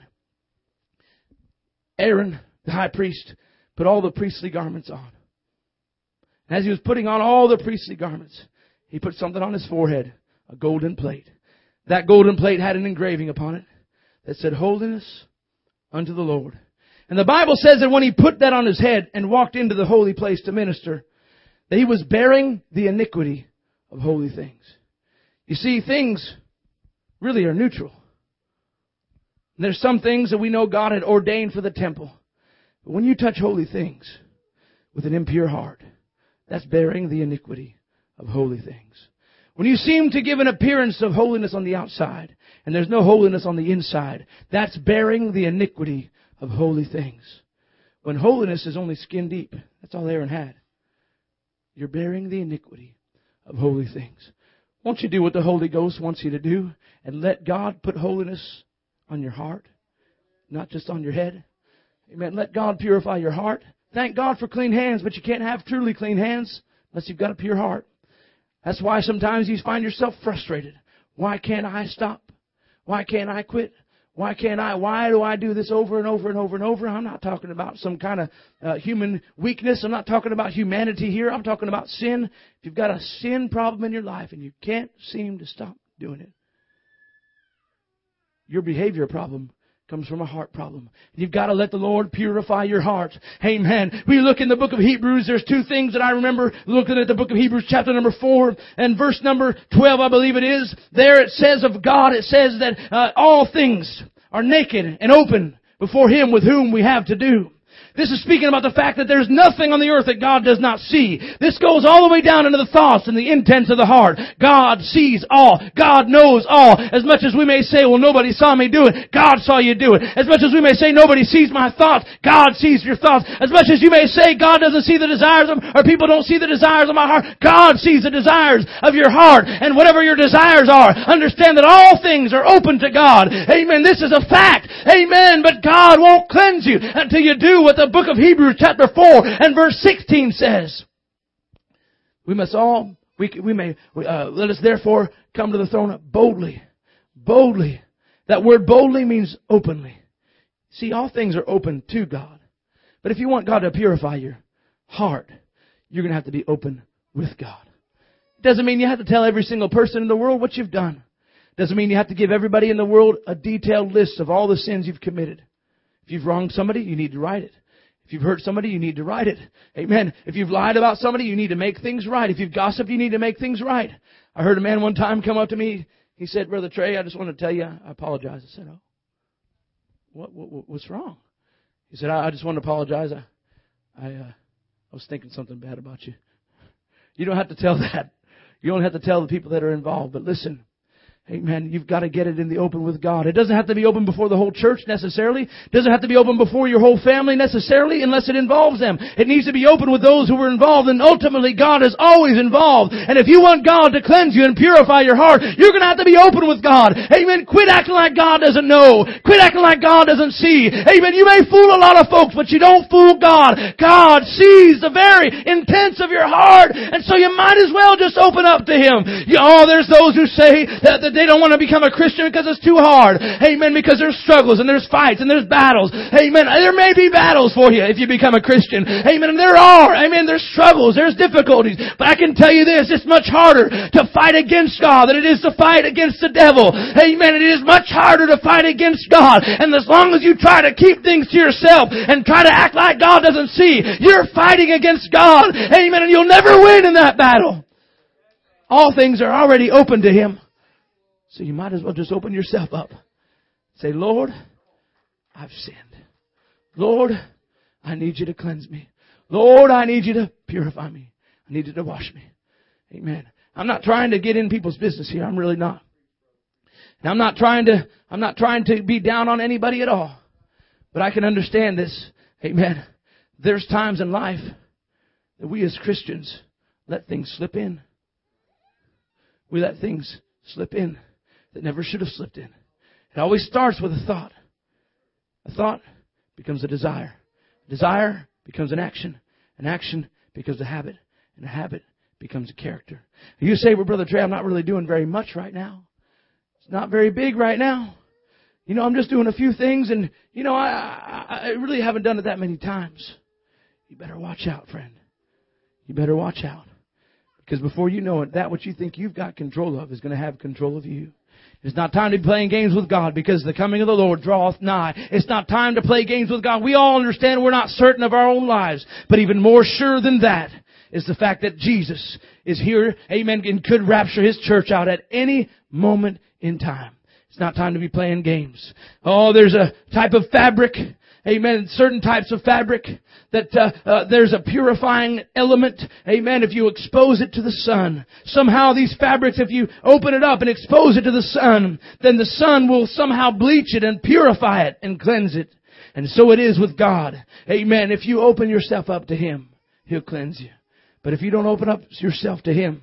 A: Aaron, the high priest, put all the priestly garments on. And as he was putting on all the priestly garments, he put something on his forehead, a golden plate. That golden plate had an engraving upon it that said, Holiness unto the Lord. And the Bible says that when he put that on his head and walked into the holy place to minister, that he was bearing the iniquity of holy things. You see, things really are neutral. And there's some things that we know God had ordained for the temple. But when you touch holy things with an impure heart, that's bearing the iniquity of holy things. When you seem to give an appearance of holiness on the outside, and there's no holiness on the inside, that's bearing the iniquity of holy things. When holiness is only skin deep, that's all Aaron had. You're bearing the iniquity of holy things. Won't you do what the Holy Ghost wants you to do, and let God put holiness on your heart, not just on your head? Amen. Let God purify your heart. Thank God for clean hands, but you can't have truly clean hands unless you've got a pure heart. That's why sometimes you find yourself frustrated. Why can't I stop? Why can't I quit? Why do I do this over and over and over and over? I'm not talking about some kind of human weakness. I'm not talking about humanity here. I'm talking about sin. If you've got a sin problem in your life and you can't seem to stop doing it, your behavior problem comes from a heart problem. You've got to let the Lord purify your heart. Amen. We look in the book of Hebrews. There's two things that I remember looking at the book of Hebrews chapter number 4 and verse number 12, I believe it is. There it says of God, it says that all things are naked and open before Him with whom we have to do. This is speaking about the fact that there's nothing on the earth that God does not see. This goes all the way down into the thoughts and the intents of the heart. God sees all. God knows all. As much as we may say, well, nobody saw me do it, God saw you do it. As much as we may say, nobody sees my thoughts, God sees your thoughts. As much as you may say, God doesn't see the desires of, or people don't see the desires of my heart, God sees the desires of your heart. And whatever your desires are, understand that all things are open to God. Amen. This is a fact. Amen. But God won't cleanse you until you do what the book of Hebrews chapter 4 and verse 16 says. We must all, let us therefore come to the throne boldly. Boldly. That word boldly means openly. See, all things are open to God. But if you want God to purify your heart, you're going to have to be open with God. It doesn't mean you have to tell every single person in the world what you've done. It doesn't mean you have to give everybody in the world a detailed list of all the sins you've committed. If you've wronged somebody, you need to write it. If you've hurt somebody, you need to right it. Amen. If you've lied about somebody, you need to make things right. If you've gossiped, you need to make things right. I heard a man one time come up to me. He said, Brother Trey, I just want to tell you, I apologize. I said, oh, what's wrong? He said, I just want to apologize. I was thinking something bad about you. You don't have to tell that. You don't have to tell the people that are involved. But listen, amen, you've got to get it in the open with God. It doesn't have to be open before the whole church necessarily. It doesn't have to be open before your whole family necessarily unless it involves them. It needs to be open with those who were involved, and ultimately God is always involved. And if you want God to cleanse you and purify your heart, you're going to have to be open with God. Amen. Quit acting like God doesn't know. Quit acting like God doesn't see. Amen. You may fool a lot of folks, but you don't fool God. God sees the very intents of your heart, and so you might as well just open up to Him. There's those who say that they don't want to become a Christian because it's too hard. Amen. Because there's struggles and there's fights and there's battles. Amen. There may be battles for you if you become a Christian. Amen. And there are. Amen. There's struggles. There's difficulties. But I can tell you this, it's much harder to fight against God than it is to fight against the devil. Amen. It is much harder to fight against God. And as long as you try to keep things to yourself and try to act like God doesn't see, you're fighting against God. Amen. And you'll never win in that battle. All things are already open to Him. So you might as well just open yourself up. Say, Lord, I've sinned. Lord, I need you to cleanse me. Lord, I need you to purify me. I need you to wash me. Amen. I'm not trying to get in people's business here. I'm really not. And I'm not trying to be down on anybody at all. But I can understand this. Amen. There's times in life that we as Christians let things slip in. We let things slip in that never should have slipped in. It always starts with a thought. A thought becomes a desire. A desire becomes an action. An action becomes a habit. And a habit becomes a character. You say, well, Brother Trey, I'm not really doing very much right now. It's not very big right now. I'm just doing a few things, and, I really haven't done it that many times. You better watch out, friend. You better watch out. Because before you know it, that which you think you've got control of is going to have control of you. It's not time to be playing games with God, because the coming of the Lord draweth nigh. It's not time to play games with God. We all understand we're not certain of our own lives. But even more sure than that is the fact that Jesus is here, amen, and could rapture His church out at any moment in time. It's not time to be playing games. Oh, there's a type of fabric, amen, certain types of fabric that there's a purifying element, amen, if you expose it to the sun. Somehow these fabrics, if you open it up and expose it to the sun, then the sun will somehow bleach it and purify it and cleanse it. And so it is with God. Amen. If you open yourself up to Him, He'll cleanse you. But if you don't open up yourself to Him,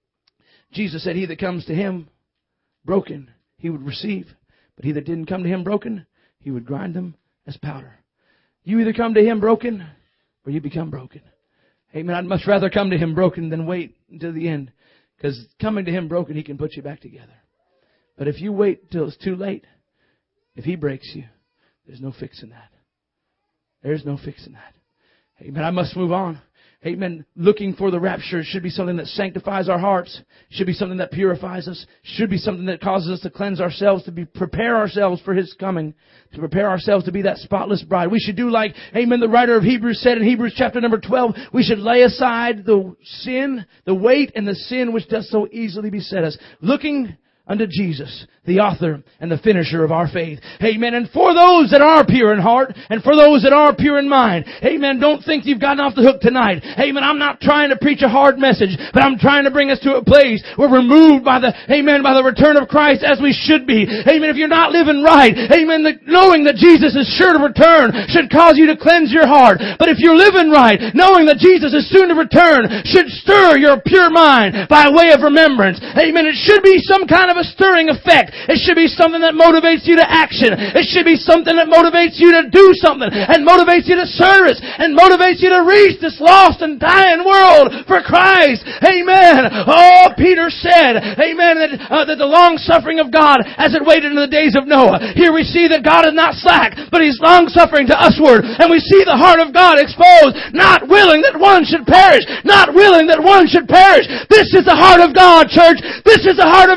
A: Jesus said, He that comes to Him broken, He would receive. But he that didn't come to Him broken, He would grind them as powder. You either come to Him broken or you become broken. Amen. I'd much rather come to Him broken than wait until the end. Because coming to Him broken, He can put you back together. But if you wait till it's too late, if He breaks you, there's no fixing that. There's no fixing that. Amen. I must move on. Amen. Looking for the rapture should be something that sanctifies our hearts. Should be something that purifies us. Should be something that causes us to cleanse ourselves, to prepare ourselves for His coming. To prepare ourselves to be that spotless bride. We should do like, amen, the writer of Hebrews said in Hebrews chapter number 12. We should lay aside the sin, the weight and the sin which does so easily beset us. Looking unto Jesus, the author and the finisher of our faith. Amen. And for those that are pure in heart, and for those that are pure in mind, amen, don't think you've gotten off the hook tonight. Amen. I'm not trying to preach a hard message, but I'm trying to bring us to a place where we're moved by the return of Christ as we should be. Amen. If you're not living right, amen, knowing that Jesus is sure to return should cause you to cleanse your heart. But if you're living right, knowing that Jesus is soon to return should stir your pure mind by way of remembrance. Amen. It should be some kind of a stirring effect. It should be something that motivates you to action. It should be something that motivates you to do something and motivates you to service and motivates you to reach this lost and dying world for Christ. Amen. Oh, Peter said, amen, that the long suffering of God as it waited in the days of Noah. Here we see that God is not slack, but He's long suffering to usward. And we see the heart of God exposed, not willing that one should perish, not willing that one should perish. This is the heart of God, church. This is the heart of God.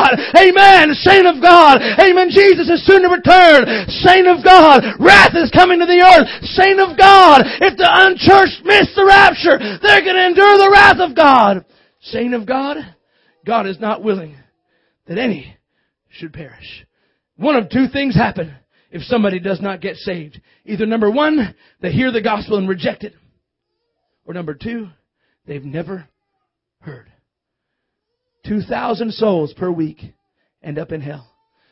A: God. Amen. Saint of God. Amen. Jesus is soon to return. Saint of God. Wrath is coming to the earth. Saint of God. If the unchurched miss the rapture, they're going to endure the wrath of God. Saint of God. God is not willing that any should perish. One of two things happen if somebody does not get saved. Either number one, they hear the gospel and reject it. Or number two, they've never heard. 2,000 souls per week end up in hell.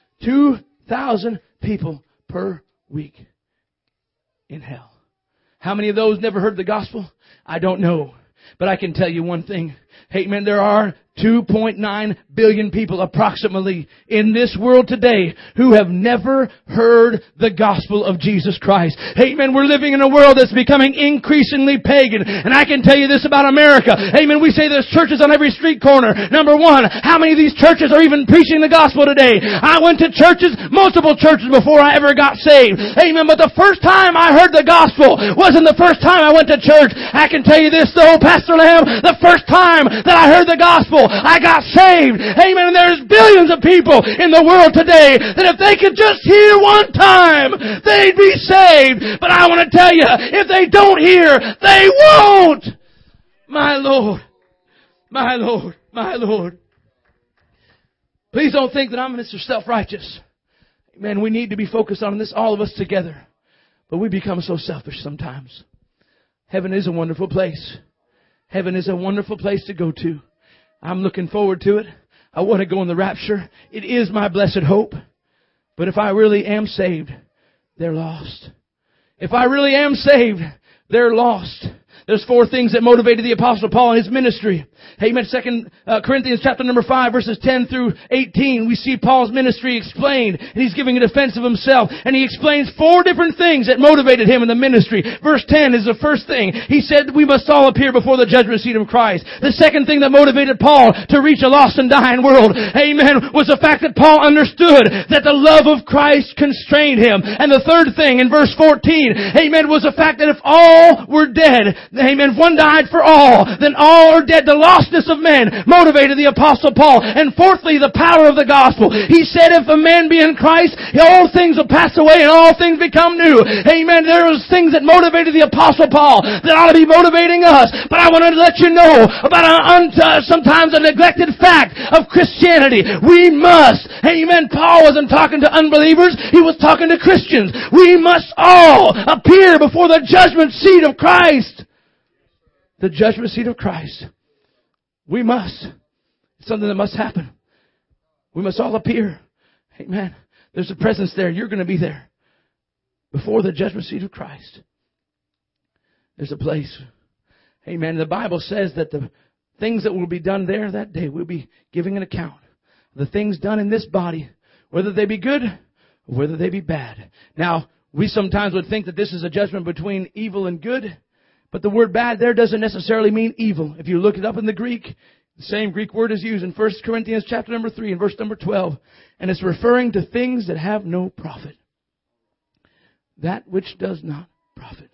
A: 2,000 people per week in hell. How many of those never heard the gospel? I don't know. But I can tell you one thing. Hey man, there are 2.9 billion people approximately in this world today who have never heard the gospel of Jesus Christ. Amen. We're living in a world that's becoming increasingly pagan. And I can tell you this about America. Amen. We say there's churches on every street corner. Number one, how many of these churches are even preaching the gospel today? I went to churches, multiple churches before I ever got saved. Amen. But the first time I heard the gospel wasn't the first time I went to church. I can tell you this though, Pastor Lamb, the first time that I heard the gospel, I got saved. Amen. And there's billions of people in the world today that if they could just hear one time, they'd be saved. But I want to tell you, if they don't hear, they won't. My Lord. My Lord. My Lord. Please don't think that I'm Mr. Self-Righteous. Amen. We need to be focused on this, all of us together. But we become so selfish sometimes. Heaven is a wonderful place. Heaven is a wonderful place to go to. I'm looking forward to it. I want to go in the rapture. It is my blessed hope. But if I really am saved, they're lost. If I really am saved, they're lost. There's 4 things that motivated the Apostle Paul in his ministry. Amen. 2 Corinthians chapter number 5 verses 10 through 18. We see Paul's ministry explained. And he's giving a defense of himself. And he explains 4 different things that motivated him in the ministry. Verse 10 is the first thing. He said we must all appear before the judgment seat of Christ. The second thing that motivated Paul to reach a lost and dying world, amen, was the fact that Paul understood that the love of Christ constrained him. And the third thing in verse 14, amen, was the fact that if all were dead, amen, if one died for all, then all are dead. The lostness of men motivated the Apostle Paul. And fourthly, the power of the gospel. He said, if a man be in Christ, all things will pass away and all things become new. Amen. There was things that motivated the Apostle Paul that ought to be motivating us. But I wanted to let you know about sometimes a neglected fact of Christianity. We must, amen, Paul wasn't talking to unbelievers. He was talking to Christians. We must all appear before the judgment seat of Christ. The judgment seat of Christ. We must. It's something that must happen. We must all appear. Amen. There's a presence there. You're going to be there. Before the judgment seat of Christ. There's a place. Amen. The Bible says that the things that will be done there that day, we'll be giving an account. The things done in this body, whether they be good or whether they be bad. Now, we sometimes would think that this is a judgment between evil and good. But the word bad there doesn't necessarily mean evil. If you look it up in the Greek, the same Greek word is used in 1 Corinthians chapter number 3 and verse number 12. And it's referring to things that have no profit. That which does not profit.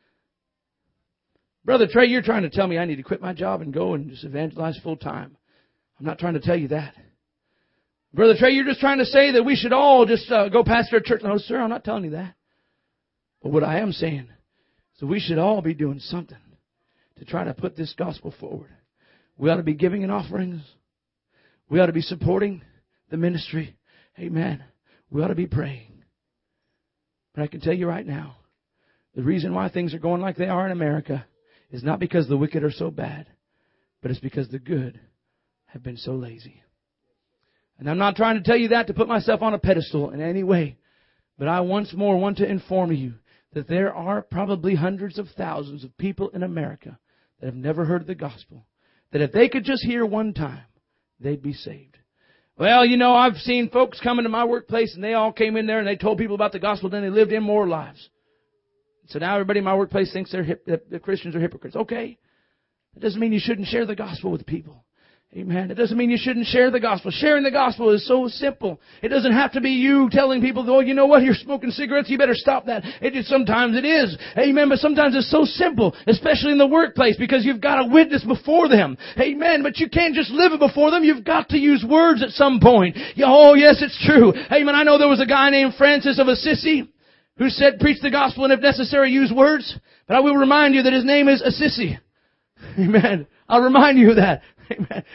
A: Brother Trey, you're trying to tell me I need to quit my job and go and just evangelize full time. I'm not trying to tell you that. Brother Trey, you're just trying to say that we should all just go pastor a church. No, sir, I'm not telling you that. But what I am saying, so we should all be doing something to try to put this gospel forward. We ought to be giving in offerings. We ought to be supporting the ministry. Amen. We ought to be praying. But I can tell you right now, the reason why things are going like they are in America is not because the wicked are so bad, but it's because the good have been so lazy. And I'm not trying to tell you that to put myself on a pedestal in any way, but I once more want to inform you that there are probably hundreds of thousands of people in America that have never heard the gospel. That if they could just hear one time, they'd be saved. Well, you know, I've seen folks come into my workplace and they all came in there and they told people about the gospel, then they lived immoral lives. So now everybody in my workplace thinks that Christians are hypocrites. Okay. That doesn't mean you shouldn't share the gospel with people. Amen. It doesn't mean you shouldn't share the gospel. Sharing the gospel is so simple. It doesn't have to be you telling people, oh, you know what, you're smoking cigarettes, you better stop that. Sometimes it is. Amen. But sometimes it's so simple, especially in the workplace, because you've got a witness before them. Amen. But you can't just live it before them. You've got to use words at some point. Oh, yes, it's true. Amen. I know there was a guy named Francis of Assisi who said, preach the gospel and if necessary, use words. But I will remind you that his name is Assisi. Amen. I'll remind you of that. Amen.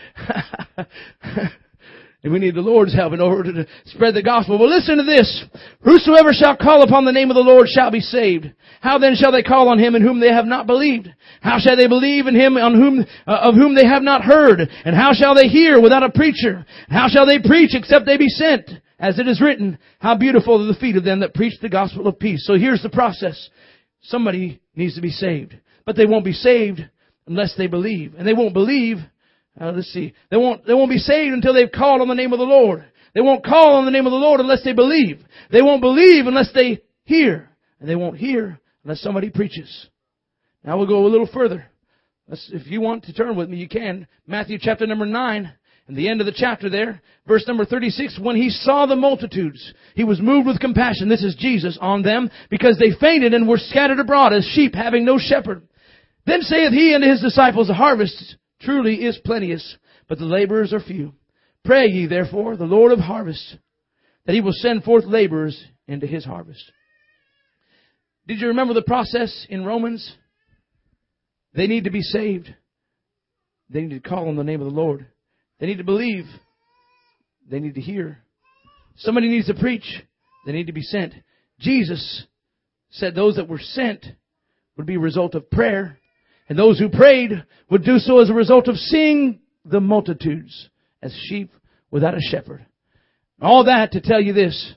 A: And we need the Lord's help in order to spread the gospel. Well, listen to this. Whosoever shall call upon the name of the Lord shall be saved. How then shall they call on him in whom they have not believed? How shall they believe in him of whom they have not heard? And how shall they hear without a preacher? How shall they preach except they be sent? As it is written, how beautiful are the feet of them that preach the gospel of peace. So here's the process. Somebody needs to be saved. But they won't be saved unless they believe. And they won't believe. They won't be saved until they've called on the name of the Lord. They won't call on the name of the Lord unless they believe. They won't believe unless they hear. And they won't hear unless somebody preaches. Now we'll go a little further. If you want to turn with me, you can. Matthew chapter number 9. And the end of the chapter there, verse number 36, when he saw the multitudes, he was moved with compassion. This is Jesus on them, because they fainted and were scattered abroad as sheep having no shepherd. Then saith he unto his disciples, the harvest truly is plenteous, but the laborers are few. Pray ye therefore the Lord of harvest, that he will send forth laborers into his harvest. Did you remember the process in Romans? They need to be saved. They need to call on the name of the Lord. They need to believe. They need to hear. Somebody needs to preach. They need to be sent. Jesus said those that were sent would be a result of prayer. And those who prayed would do so as a result of seeing the multitudes as sheep without a shepherd. All that to tell you this.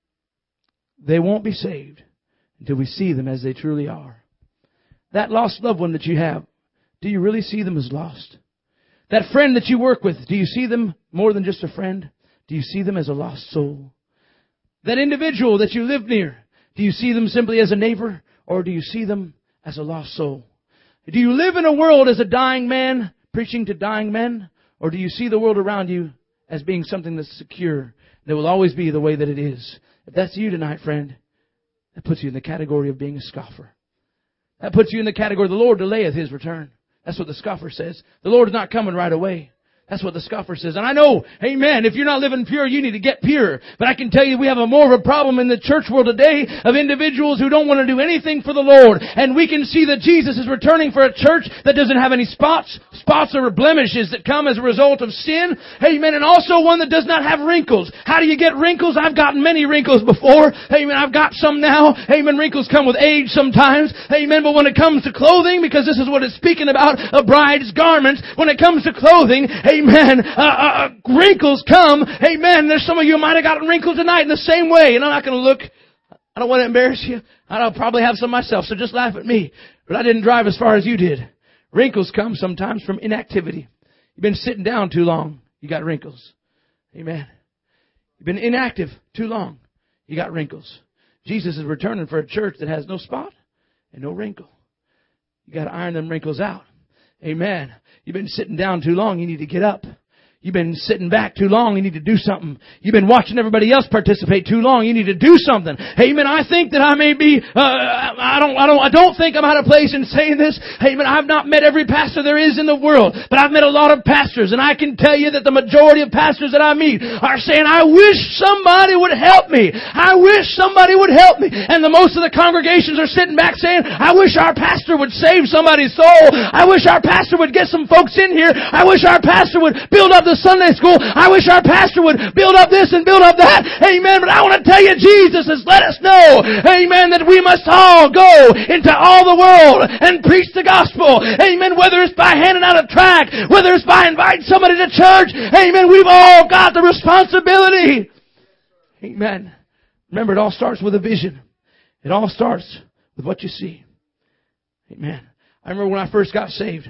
A: They won't be saved until we see them as they truly are. That lost loved one that you have, do you really see them as lost? That friend that you work with, do you see them more than just a friend? Do you see them as a lost soul? That individual that you live near, do you see them simply as a neighbor, or do you see them as a lost soul? Do you live in a world as a dying man, preaching to dying men? Or do you see the world around you as being something that's secure, that will always be the way that it is? If that's you tonight, friend, that puts you in the category of being a scoffer. That puts you in the category, the Lord delayeth His return. That's what the scoffer says. The Lord is not coming right away. That's what the scoffer says. And I know, amen, if you're not living pure, you need to get pure. But I can tell you we have more of a problem in the church world today of individuals who don't want to do anything for the Lord. And we can see that Jesus is returning for a church that doesn't have any spots or blemishes that come as a result of sin. Amen. And also one that does not have wrinkles. How do you get wrinkles? I've gotten many wrinkles before. Amen. I've got some now. Amen. Wrinkles come with age sometimes. Amen. But when it comes to clothing, because this is what it's speaking about, a bride's garments, when it comes to clothing, amen. Wrinkles come. Amen. There's some of you who might have gotten wrinkles tonight in the same way. And I'm not going to look. I don't want to embarrass you. I'll probably have some myself, so just laugh at me. But I didn't drive as far as you did. Wrinkles come sometimes from inactivity. You've been sitting down too long. You got wrinkles. Amen. You've been inactive too long. You got wrinkles. Jesus is returning for a church that has no spot and no wrinkle. You got to iron them wrinkles out. Amen. You've been sitting down too long. You need to get up. You've been sitting back too long. You need to do something. You've been watching everybody else participate too long. You need to do something. Amen. I think that I may be, I don't think I'm out of place in saying this. Amen. I've not met every pastor there is in the world, but I've met a lot of pastors, and I can tell you that the majority of pastors that I meet are saying, I wish somebody would help me. I wish somebody would help me. And the most of the congregations are sitting back saying, I wish our pastor would save somebody's soul. I wish our pastor would get some folks in here. I wish our pastor would build up the Sunday school. I wish our pastor would build up this and build up that. Amen. But I want to tell you, Jesus has let us know, amen, that we must all go into all the world and preach the gospel. Amen. Whether it's by handing out a tract, whether it's by inviting somebody to church. Amen. We've all got the responsibility. Amen. Remember, it all starts with a vision. It all starts with what you see. Amen. I remember when I first got saved.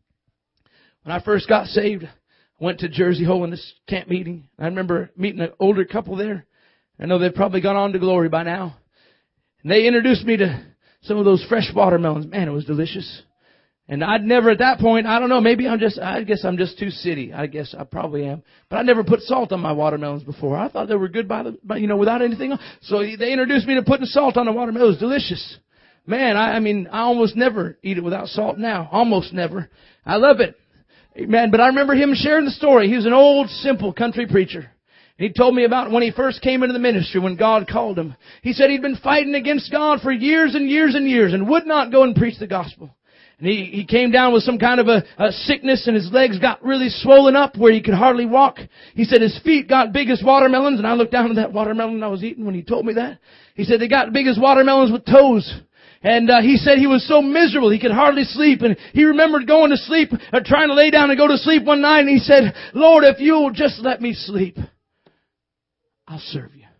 A: I went to Jersey Hole in this camp meeting. I remember meeting an older couple there. I know they've probably gone on to glory by now. And they introduced me to some of those fresh watermelons. Man, it was delicious. And I'd never at that point, I don't know, maybe I guess I'm just too city. I guess I probably am. But I never put salt on my watermelons before. I thought they were good without anything else. So they introduced me to putting salt on the watermelon. It was delicious. Man, I almost never eat it without salt now. Almost never. I love it. Amen. But I remember him sharing the story. He was an old, simple country preacher. And he told me about when he first came into the ministry, when God called him. He said he'd been fighting against God for years and years and years and would not go and preach the gospel. And he came down with some kind of a sickness, and his legs got really swollen up where he could hardly walk. He said his feet got big as watermelons, and I looked down at that watermelon I was eating when he told me that. He said they got big as watermelons with toes. And he said he was so miserable he could hardly sleep. And he remembered going to sleep, or trying to lay down and go to sleep one night, and he said, Lord, if you'll just let me sleep, I'll serve you.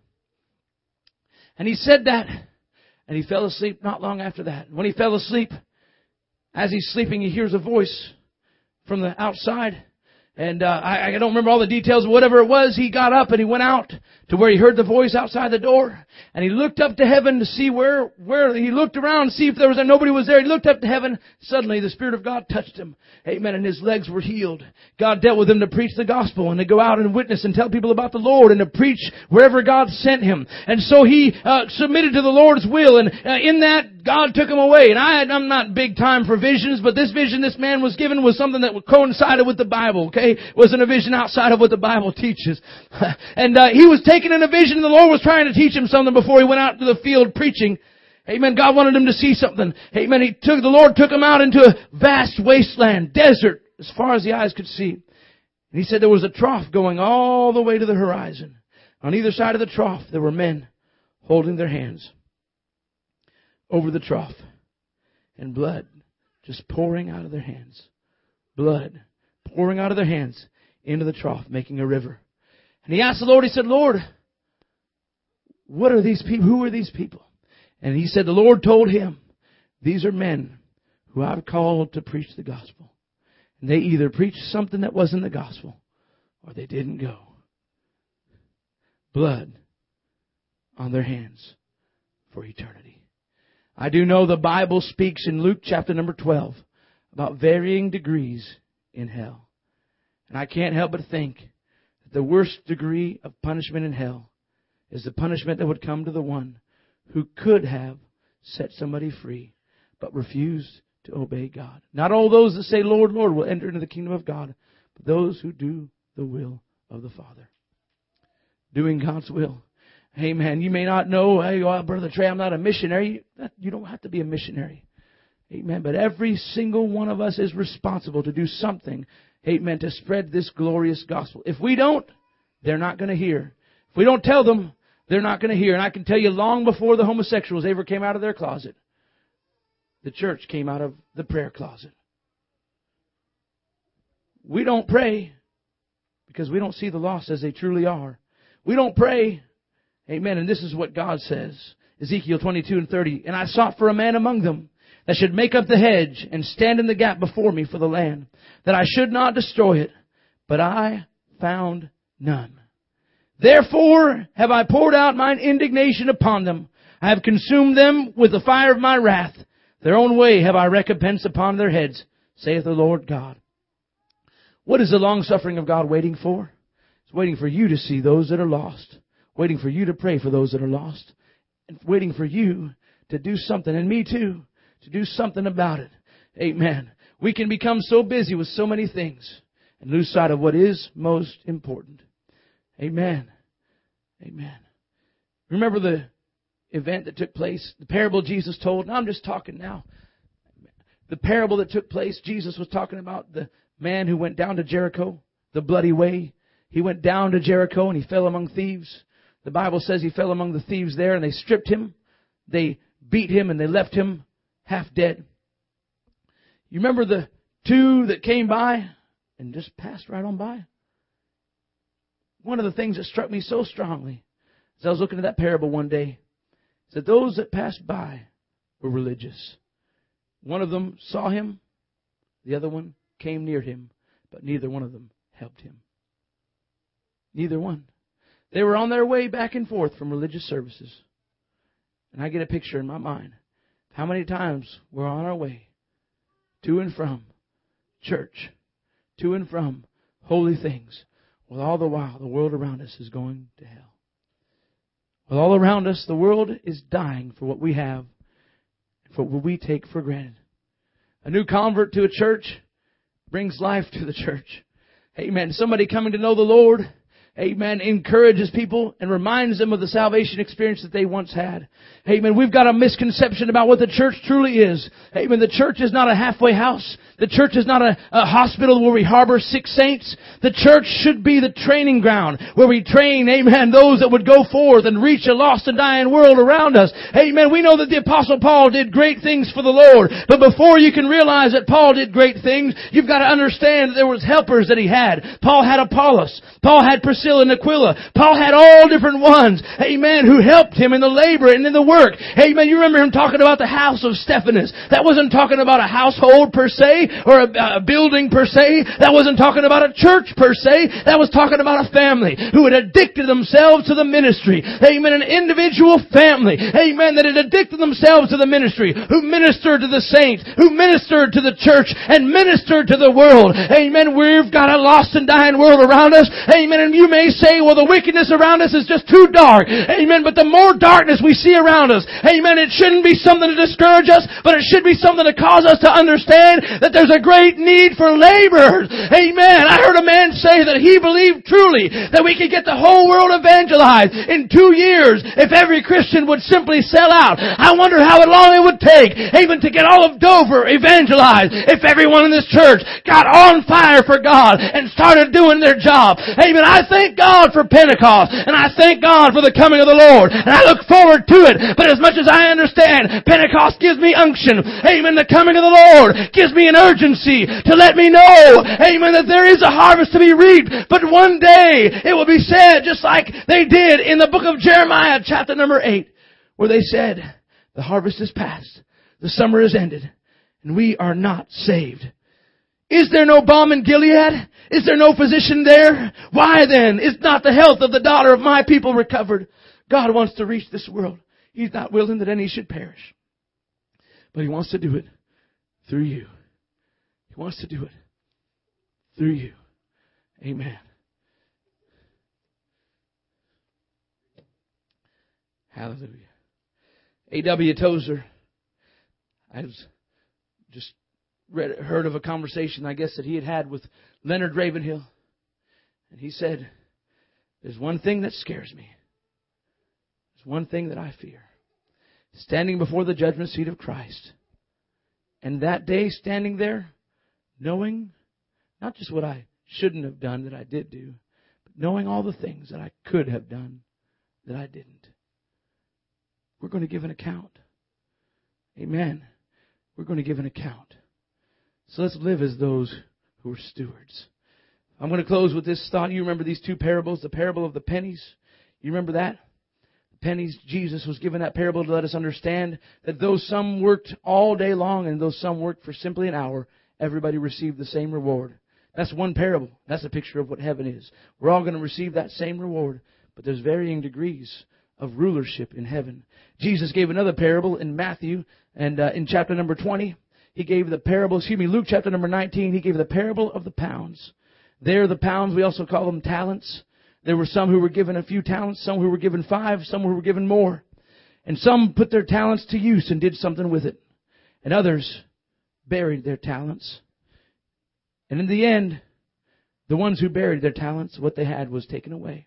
A: And he said that, and he fell asleep not long after that. When he fell asleep, as he's sleeping, he hears a voice from the outside. And I don't remember all the details, but whatever it was, he got up and he went out to where he heard the voice outside the door. And he looked up to heaven to see where he looked around to see if nobody was there. He looked up to heaven. Suddenly the Spirit of God touched him. Amen. And his legs were healed. God dealt with him to preach the gospel and to go out and witness and tell people about the Lord and to preach wherever God sent him. And so he submitted to the Lord's will. And in that, God took him away. And I'm not big time for visions, but this vision this man was given was something that coincided with the Bible. Okay, wasn't a vision outside of what the Bible teaches. And he was taken in a vision, and the Lord was trying to teach him something before he went out to the field preaching. Amen. God wanted him to see something. Amen. The Lord took him out into a vast wasteland, desert, as far as the eyes could see. And he said there was a trough going all the way to the horizon. On either side of the trough, there were men holding their hands over the trough, and blood just pouring out of their hands. Blood pouring out of their hands into the trough, making a river. And he asked the Lord, he said, Lord, what are these people? Who are these people? And he said, the Lord told him, these are men who I've called to preach the gospel. And they either preached something that wasn't the gospel, or they didn't go. Blood on their hands for eternity. I do know the Bible speaks in Luke chapter number 12 about varying degrees in hell. And I can't help but think that the worst degree of punishment in hell is the punishment that would come to the one who could have set somebody free, but refused to obey God. Not all those that say, Lord, Lord, will enter into the kingdom of God, but those who do the will of the Father. Doing God's will. Amen. You may not know, hey, Brother Trey, I'm not a missionary. You don't have to be a missionary. Amen. But every single one of us is responsible to do something, amen, to spread this glorious gospel. If we don't, they're not going to hear. If we don't tell them, they're not going to hear. And I can tell you, long before the homosexuals ever came out of their closet, the church came out of the prayer closet. We don't pray because we don't see the lost as they truly are. We don't pray. Amen. And this is what God says. Ezekiel 22:30. And I sought for a man among them that should make up the hedge and stand in the gap before me for the land, that I should not destroy it. But I found none. Therefore have I poured out mine indignation upon them. I have consumed them with the fire of my wrath. Their own way have I recompensed upon their heads, saith the Lord God. What is the long-suffering of God waiting for? It's waiting for you to see those that are lost. Waiting for you to pray for those that are lost. And waiting for you to do something, and me too, to do something about it. Amen. We can become so busy with so many things and lose sight of what is most important. Amen. Amen. Remember the event that took place, the parable Jesus told? Now I'm just talking now. The parable that took place, Jesus was talking about the man who went down to Jericho, the bloody way. He went down to Jericho and he fell among thieves. The Bible says he fell among the thieves there, and they stripped him. They beat him and they left him half dead. You remember the two that came by and just passed right on by? One of the things that struck me so strongly as I was looking at that parable one day is that those that passed by were religious. One of them saw him. The other one came near him, but neither one of them helped him. Neither one. They were on their way back and forth from religious services. And I get a picture in my mind. How many times we're on our way to and from church, to and from holy things, while all the while the world around us is going to hell. While all around us the world is dying for what we have, for what we take for granted. A new convert to a church brings life to the church. Amen. Somebody coming to know the Lord, amen, encourages people and reminds them of the salvation experience that they once had. Amen. We've got a misconception about what the church truly is. Amen. The church is not a halfway house. The church is not a hospital where we harbor sick saints. The church should be the training ground where we train, amen, those that would go forth and reach a lost and dying world around us. Amen. We know that the Apostle Paul did great things for the Lord. But before you can realize that Paul did great things, you've got to understand that there was helpers that he had. Paul had Apollos. Paul had Priscilla and Aquila. Paul had all different ones, amen, who helped him in the labor and in the work. Amen. You remember him talking about the house of Stephanas. That wasn't talking about a household per se, or a building per se. That wasn't talking about a church per se. That was talking about a family who had addicted themselves to the ministry. Amen. An individual family. Amen. That had addicted themselves to the ministry. Who ministered to the saints. Who ministered to the church. And ministered to the world. Amen. We've got a lost and dying world around us. Amen. And you may say, well, the wickedness around us is just too dark. Amen. But the more darkness we see around us, amen, it shouldn't be something to discourage us, but it should be something to cause us to understand that there's a great need for laborers. Amen. I heard a man say that he believed truly that we could get the whole world evangelized in 2 years if every Christian would simply sell out. I wonder how long it would take even to get all of Dover evangelized if everyone in this church got on fire for God and started doing their job. Amen. I thank God for Pentecost, and I thank God for the coming of the Lord, and I look forward to it. But as much as I understand, Pentecost gives me unction. Amen. The coming of the Lord gives me an urgency to let me know, amen, that there is a harvest to be reaped. But one day it will be said, just like they did in the book of Jeremiah, chapter number 8, where they said, the harvest is past, the summer is ended, and we are not saved. Is there no balm in Gilead? Is there no physician there? Why then is not the health of the daughter of my people recovered? God wants to reach this world. He's not willing that any should perish. But He wants to do it through you. He wants to do it through you. Amen. Hallelujah. A.W. Tozer, I was just heard of a conversation, I guess, that he had with Leonard Ravenhill. And he said, there's one thing that scares me. There's one thing that I fear. Standing before the judgment seat of Christ. And that day standing there, knowing not just what I shouldn't have done that I did do, but knowing all the things that I could have done that I didn't. We're going to give an account. Amen. We're going to give an account. So let's live as those who are stewards. I'm going to close with this thought. You remember these two parables, the parable of the pennies? You remember that? The pennies, Jesus was given that parable to let us understand that though some worked all day long and though some worked for simply an hour, everybody received the same reward. That's one parable. That's a picture of what heaven is. We're all going to receive that same reward, but there's varying degrees of rulership in heaven. Jesus gave another parable in Matthew and in chapter number 20. He gave the parable, Luke chapter number 19, He gave the parable of the pounds. There, the pounds, we also call them talents. There were some who were given a few talents, some who were given 5, some who were given more. And some put their talents to use and did something with it. And others buried their talents. And in the end, the ones who buried their talents, what they had was taken away.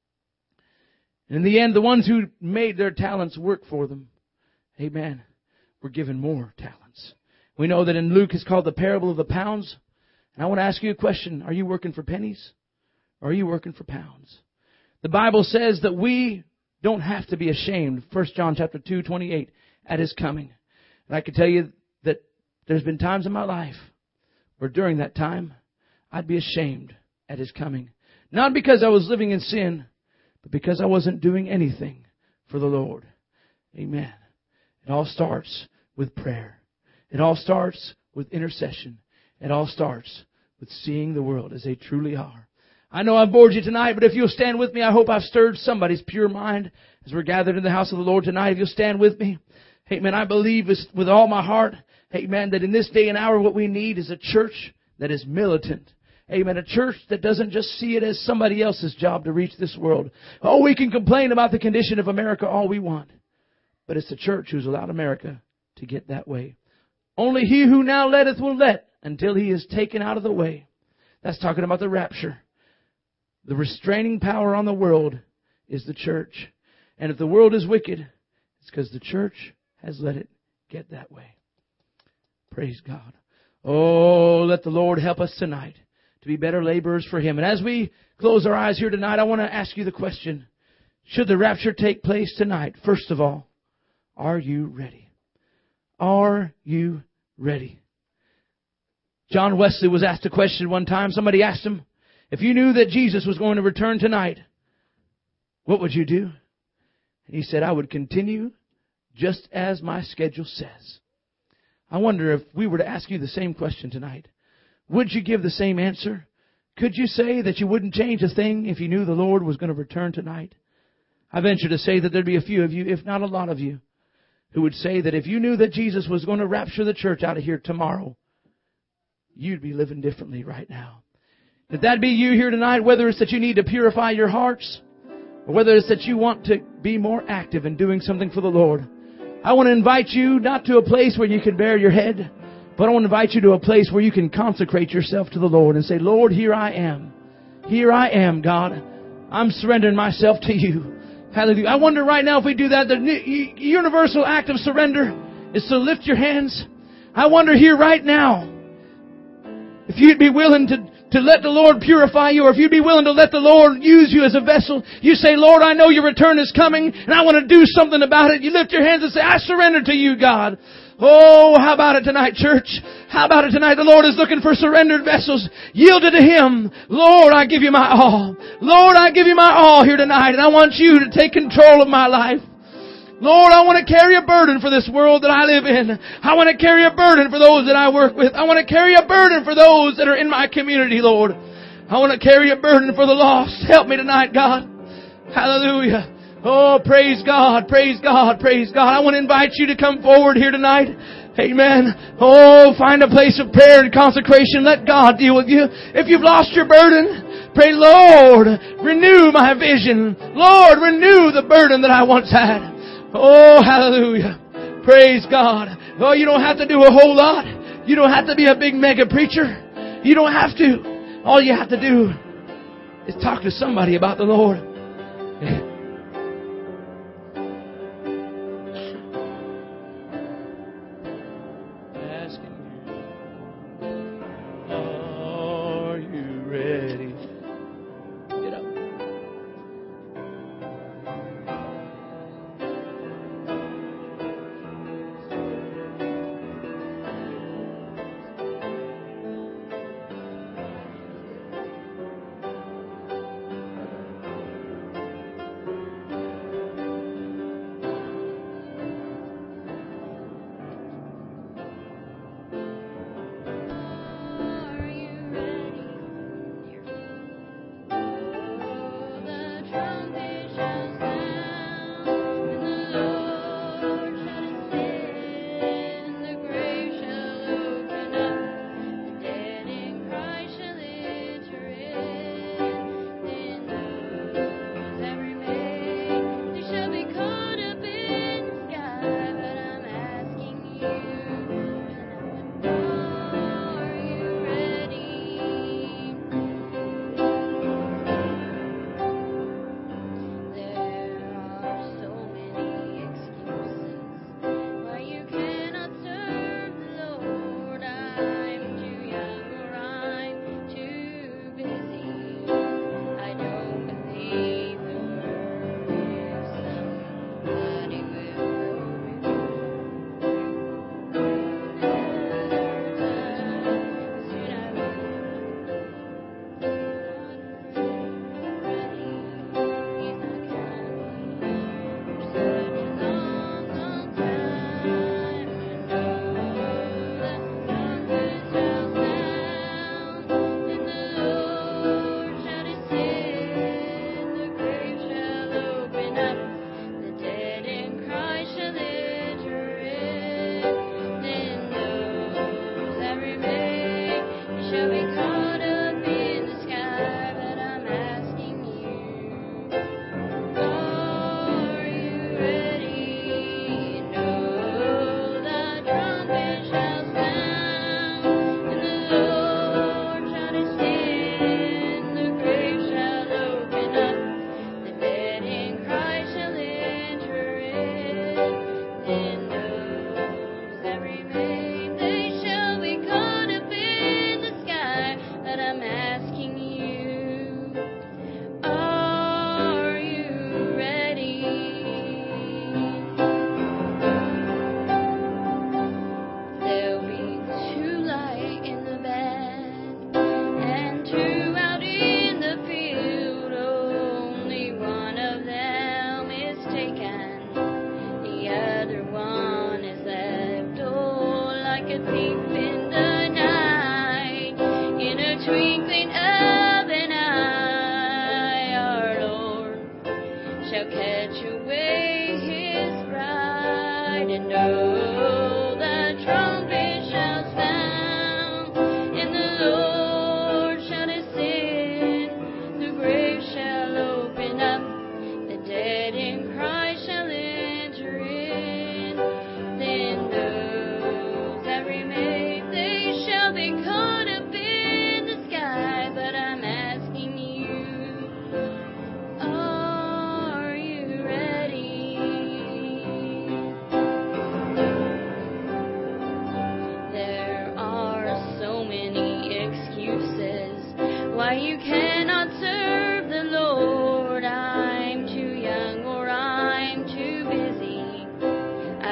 A: And in the end, the ones who made their talents work for them, amen, were given more talents. We know that in Luke it's called the parable of the pounds. And I want to ask you a question. Are you working for pennies? Or are you working for pounds? The Bible says that we don't have to be ashamed. 1 John chapter 2:28 at His coming. And I can tell you that there's been times in my life where during that time I'd be ashamed at His coming. Not because I was living in sin, but because I wasn't doing anything for the Lord. Amen. It all starts with prayer. It all starts with intercession. It all starts with seeing the world as they truly are. I know I've bored you tonight, but if you'll stand with me, I hope I've stirred somebody's pure mind as we're gathered in the house of the Lord tonight. If you'll stand with me, amen, I believe with all my heart, Amen. That in this day and hour what we need is a church that is militant. Amen. A church that doesn't just see it as somebody else's job to reach this world. Oh, we can complain about the condition of America all we want. But it's the church who's allowed America to get that way. Only he who now letteth will let until he is taken out of the way. That's talking about the rapture. The restraining power on the world is the church. And if the world is wicked, it's because the church has let it get that way. Praise God. Oh, let the Lord help us tonight to be better laborers for Him. And as we close our eyes here tonight, I want to ask you the question. Should the rapture take place tonight? First of all, are you ready? Are you ready? John Wesley was asked a question one time. Somebody asked him, if you knew that Jesus was going to return tonight, what would you do? And he said, I would continue just as my schedule says. I wonder if we were to ask you the same question tonight. Would you give the same answer? Could you say that you wouldn't change a thing if you knew the Lord was going to return tonight? I venture to say that there'd be a few of you, if not a lot of you, who would say that if you knew that Jesus was going to rapture the church out of here tomorrow, you'd be living differently right now. If that be you here tonight, whether it's that you need to purify your hearts, or whether it's that you want to be more active in doing something for the Lord, I want to invite you not to a place where you can bare your head, but I want to invite you to a place where you can consecrate yourself to the Lord and say, Lord, here I am. Here I am, God. I'm surrendering myself to you. Hallelujah. I wonder right now if we do that, the universal act of surrender is to lift your hands. I wonder here right now if you'd be willing to let the Lord purify you, or if you'd be willing to let the Lord use you as a vessel. You say, Lord, I know your return is coming, and I want to do something about it. You lift your hands and say, I surrender to you, God. Oh, how about it tonight, church? How about it tonight? The Lord is looking for surrendered vessels, yielded to Him. Lord, I give you my all. Lord, I give you my all here tonight, and I want you to take control of my life. Lord, I want to carry a burden for this world that I live in. I want to carry a burden for those that I work with. I want to carry a burden for those that are in my community, Lord. I want to carry a burden for the lost. Help me tonight, God. Hallelujah. Oh, praise God, praise God, praise God. I want to invite you to come forward here tonight. Amen. Oh, find a place of prayer and consecration. Let God deal with you. If you've lost your burden, pray, Lord, renew my vision. Lord, renew the burden that I once had. Oh, hallelujah. Praise God. Oh, you don't have to do a whole lot. You don't have to be a big mega preacher. You don't have to. All you have to do is talk to somebody about the Lord. Asking you, are you ready? Get up.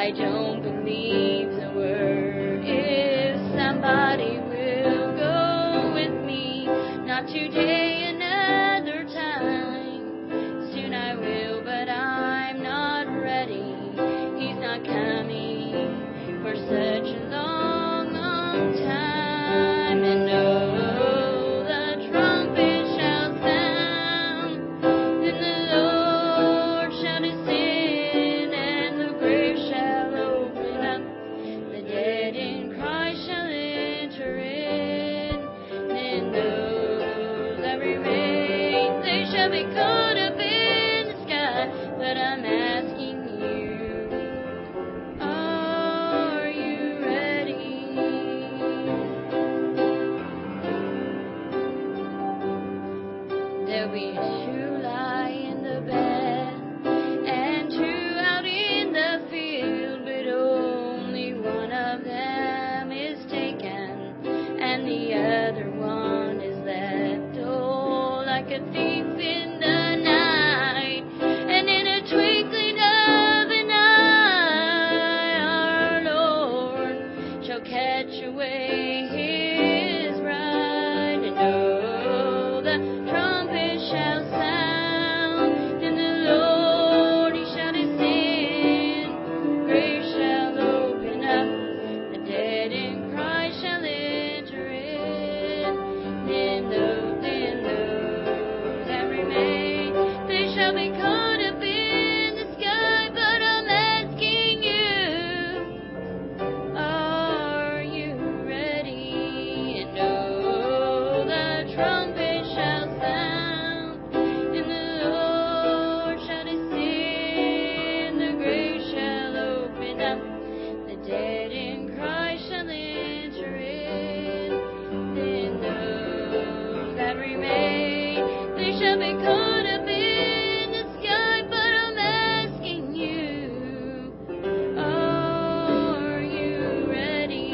B: I don't believe the word. If somebody will go with me, not today, another time. Soon I will, but I'm not ready. He's not coming for such a long, long time. And oh, the trumpet shall sound, and the Lord shall descend, and the grave shall open up. The dead in Christ shall enter in. Then those that remain, they shall be caught up in the sky. But I'm asking you, are you ready? There'll be two lie in the bed and two out in the field, but only one of them is taken and the other one is left. Oh, like a thief in the night, and in a twinkling of an eye, our Lord shall catch away his bride. And oh, the trumpet shall sound, and the Lord he shall descend. Grave shall open up, the dead in Christ shall enter in. Then those that remain, they shall be caught up in the sky. But I'm asking you, are you ready? And oh, the trumpet shall sound, and the Lord shall descend. The grave shall open up, the dead in Christ shall enter in. Then those that remain, they shall be caught up in the sky. But I'm asking you, are you ready?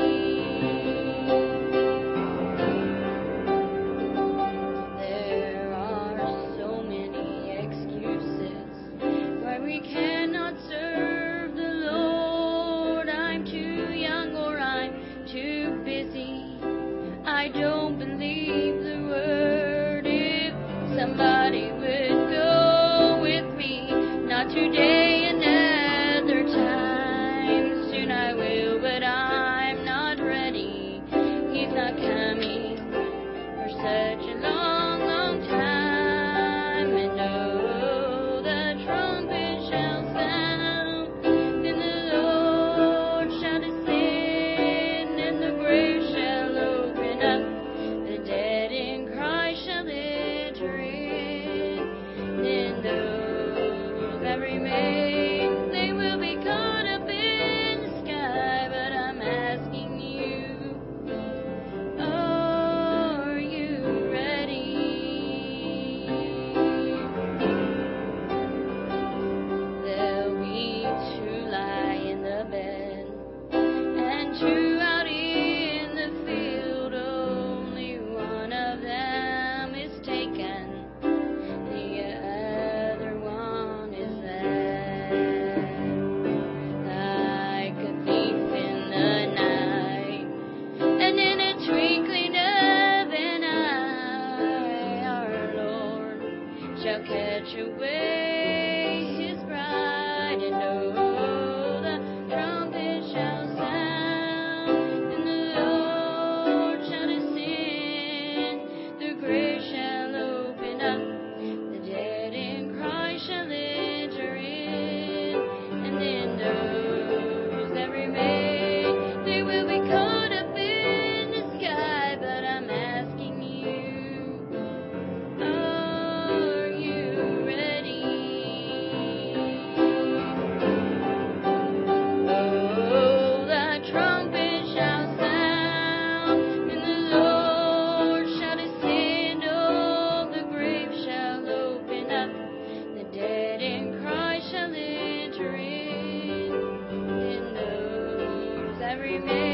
B: There are so many excuses why we cannot serve the Lord. I'm too young, or I'm too busy. I don't believe the word. If somebody would go with me, not today, another time. Soon I will, but I'm not ready. He's not coming for such a long, long time. And oh, the trumpet shall sound, then the Lord shall descend, and the grave shall open up. The dead in Christ shall enter in. Then those that remain, they will be caught up in the sky. But I'm asking you, are you ready? There'll be two lie in the bed and two out in the field. Only one of them is taken, the other one is left. Like a thief in the night, and in a twinkling of an eye, our Lord shall catch away his bride. And oh, the trumpet shall sound, and the Lord shall descend. The grave shall open up, the dead in Christ shall enter in. And then those that remain, they will be caught up in the sky. But I'm asking you, are you ready? Oh, the trumpet shall sound, and the Lord shall descend. Oh, the grave shall open up, the dead in Christ shall enter in. And those that remain,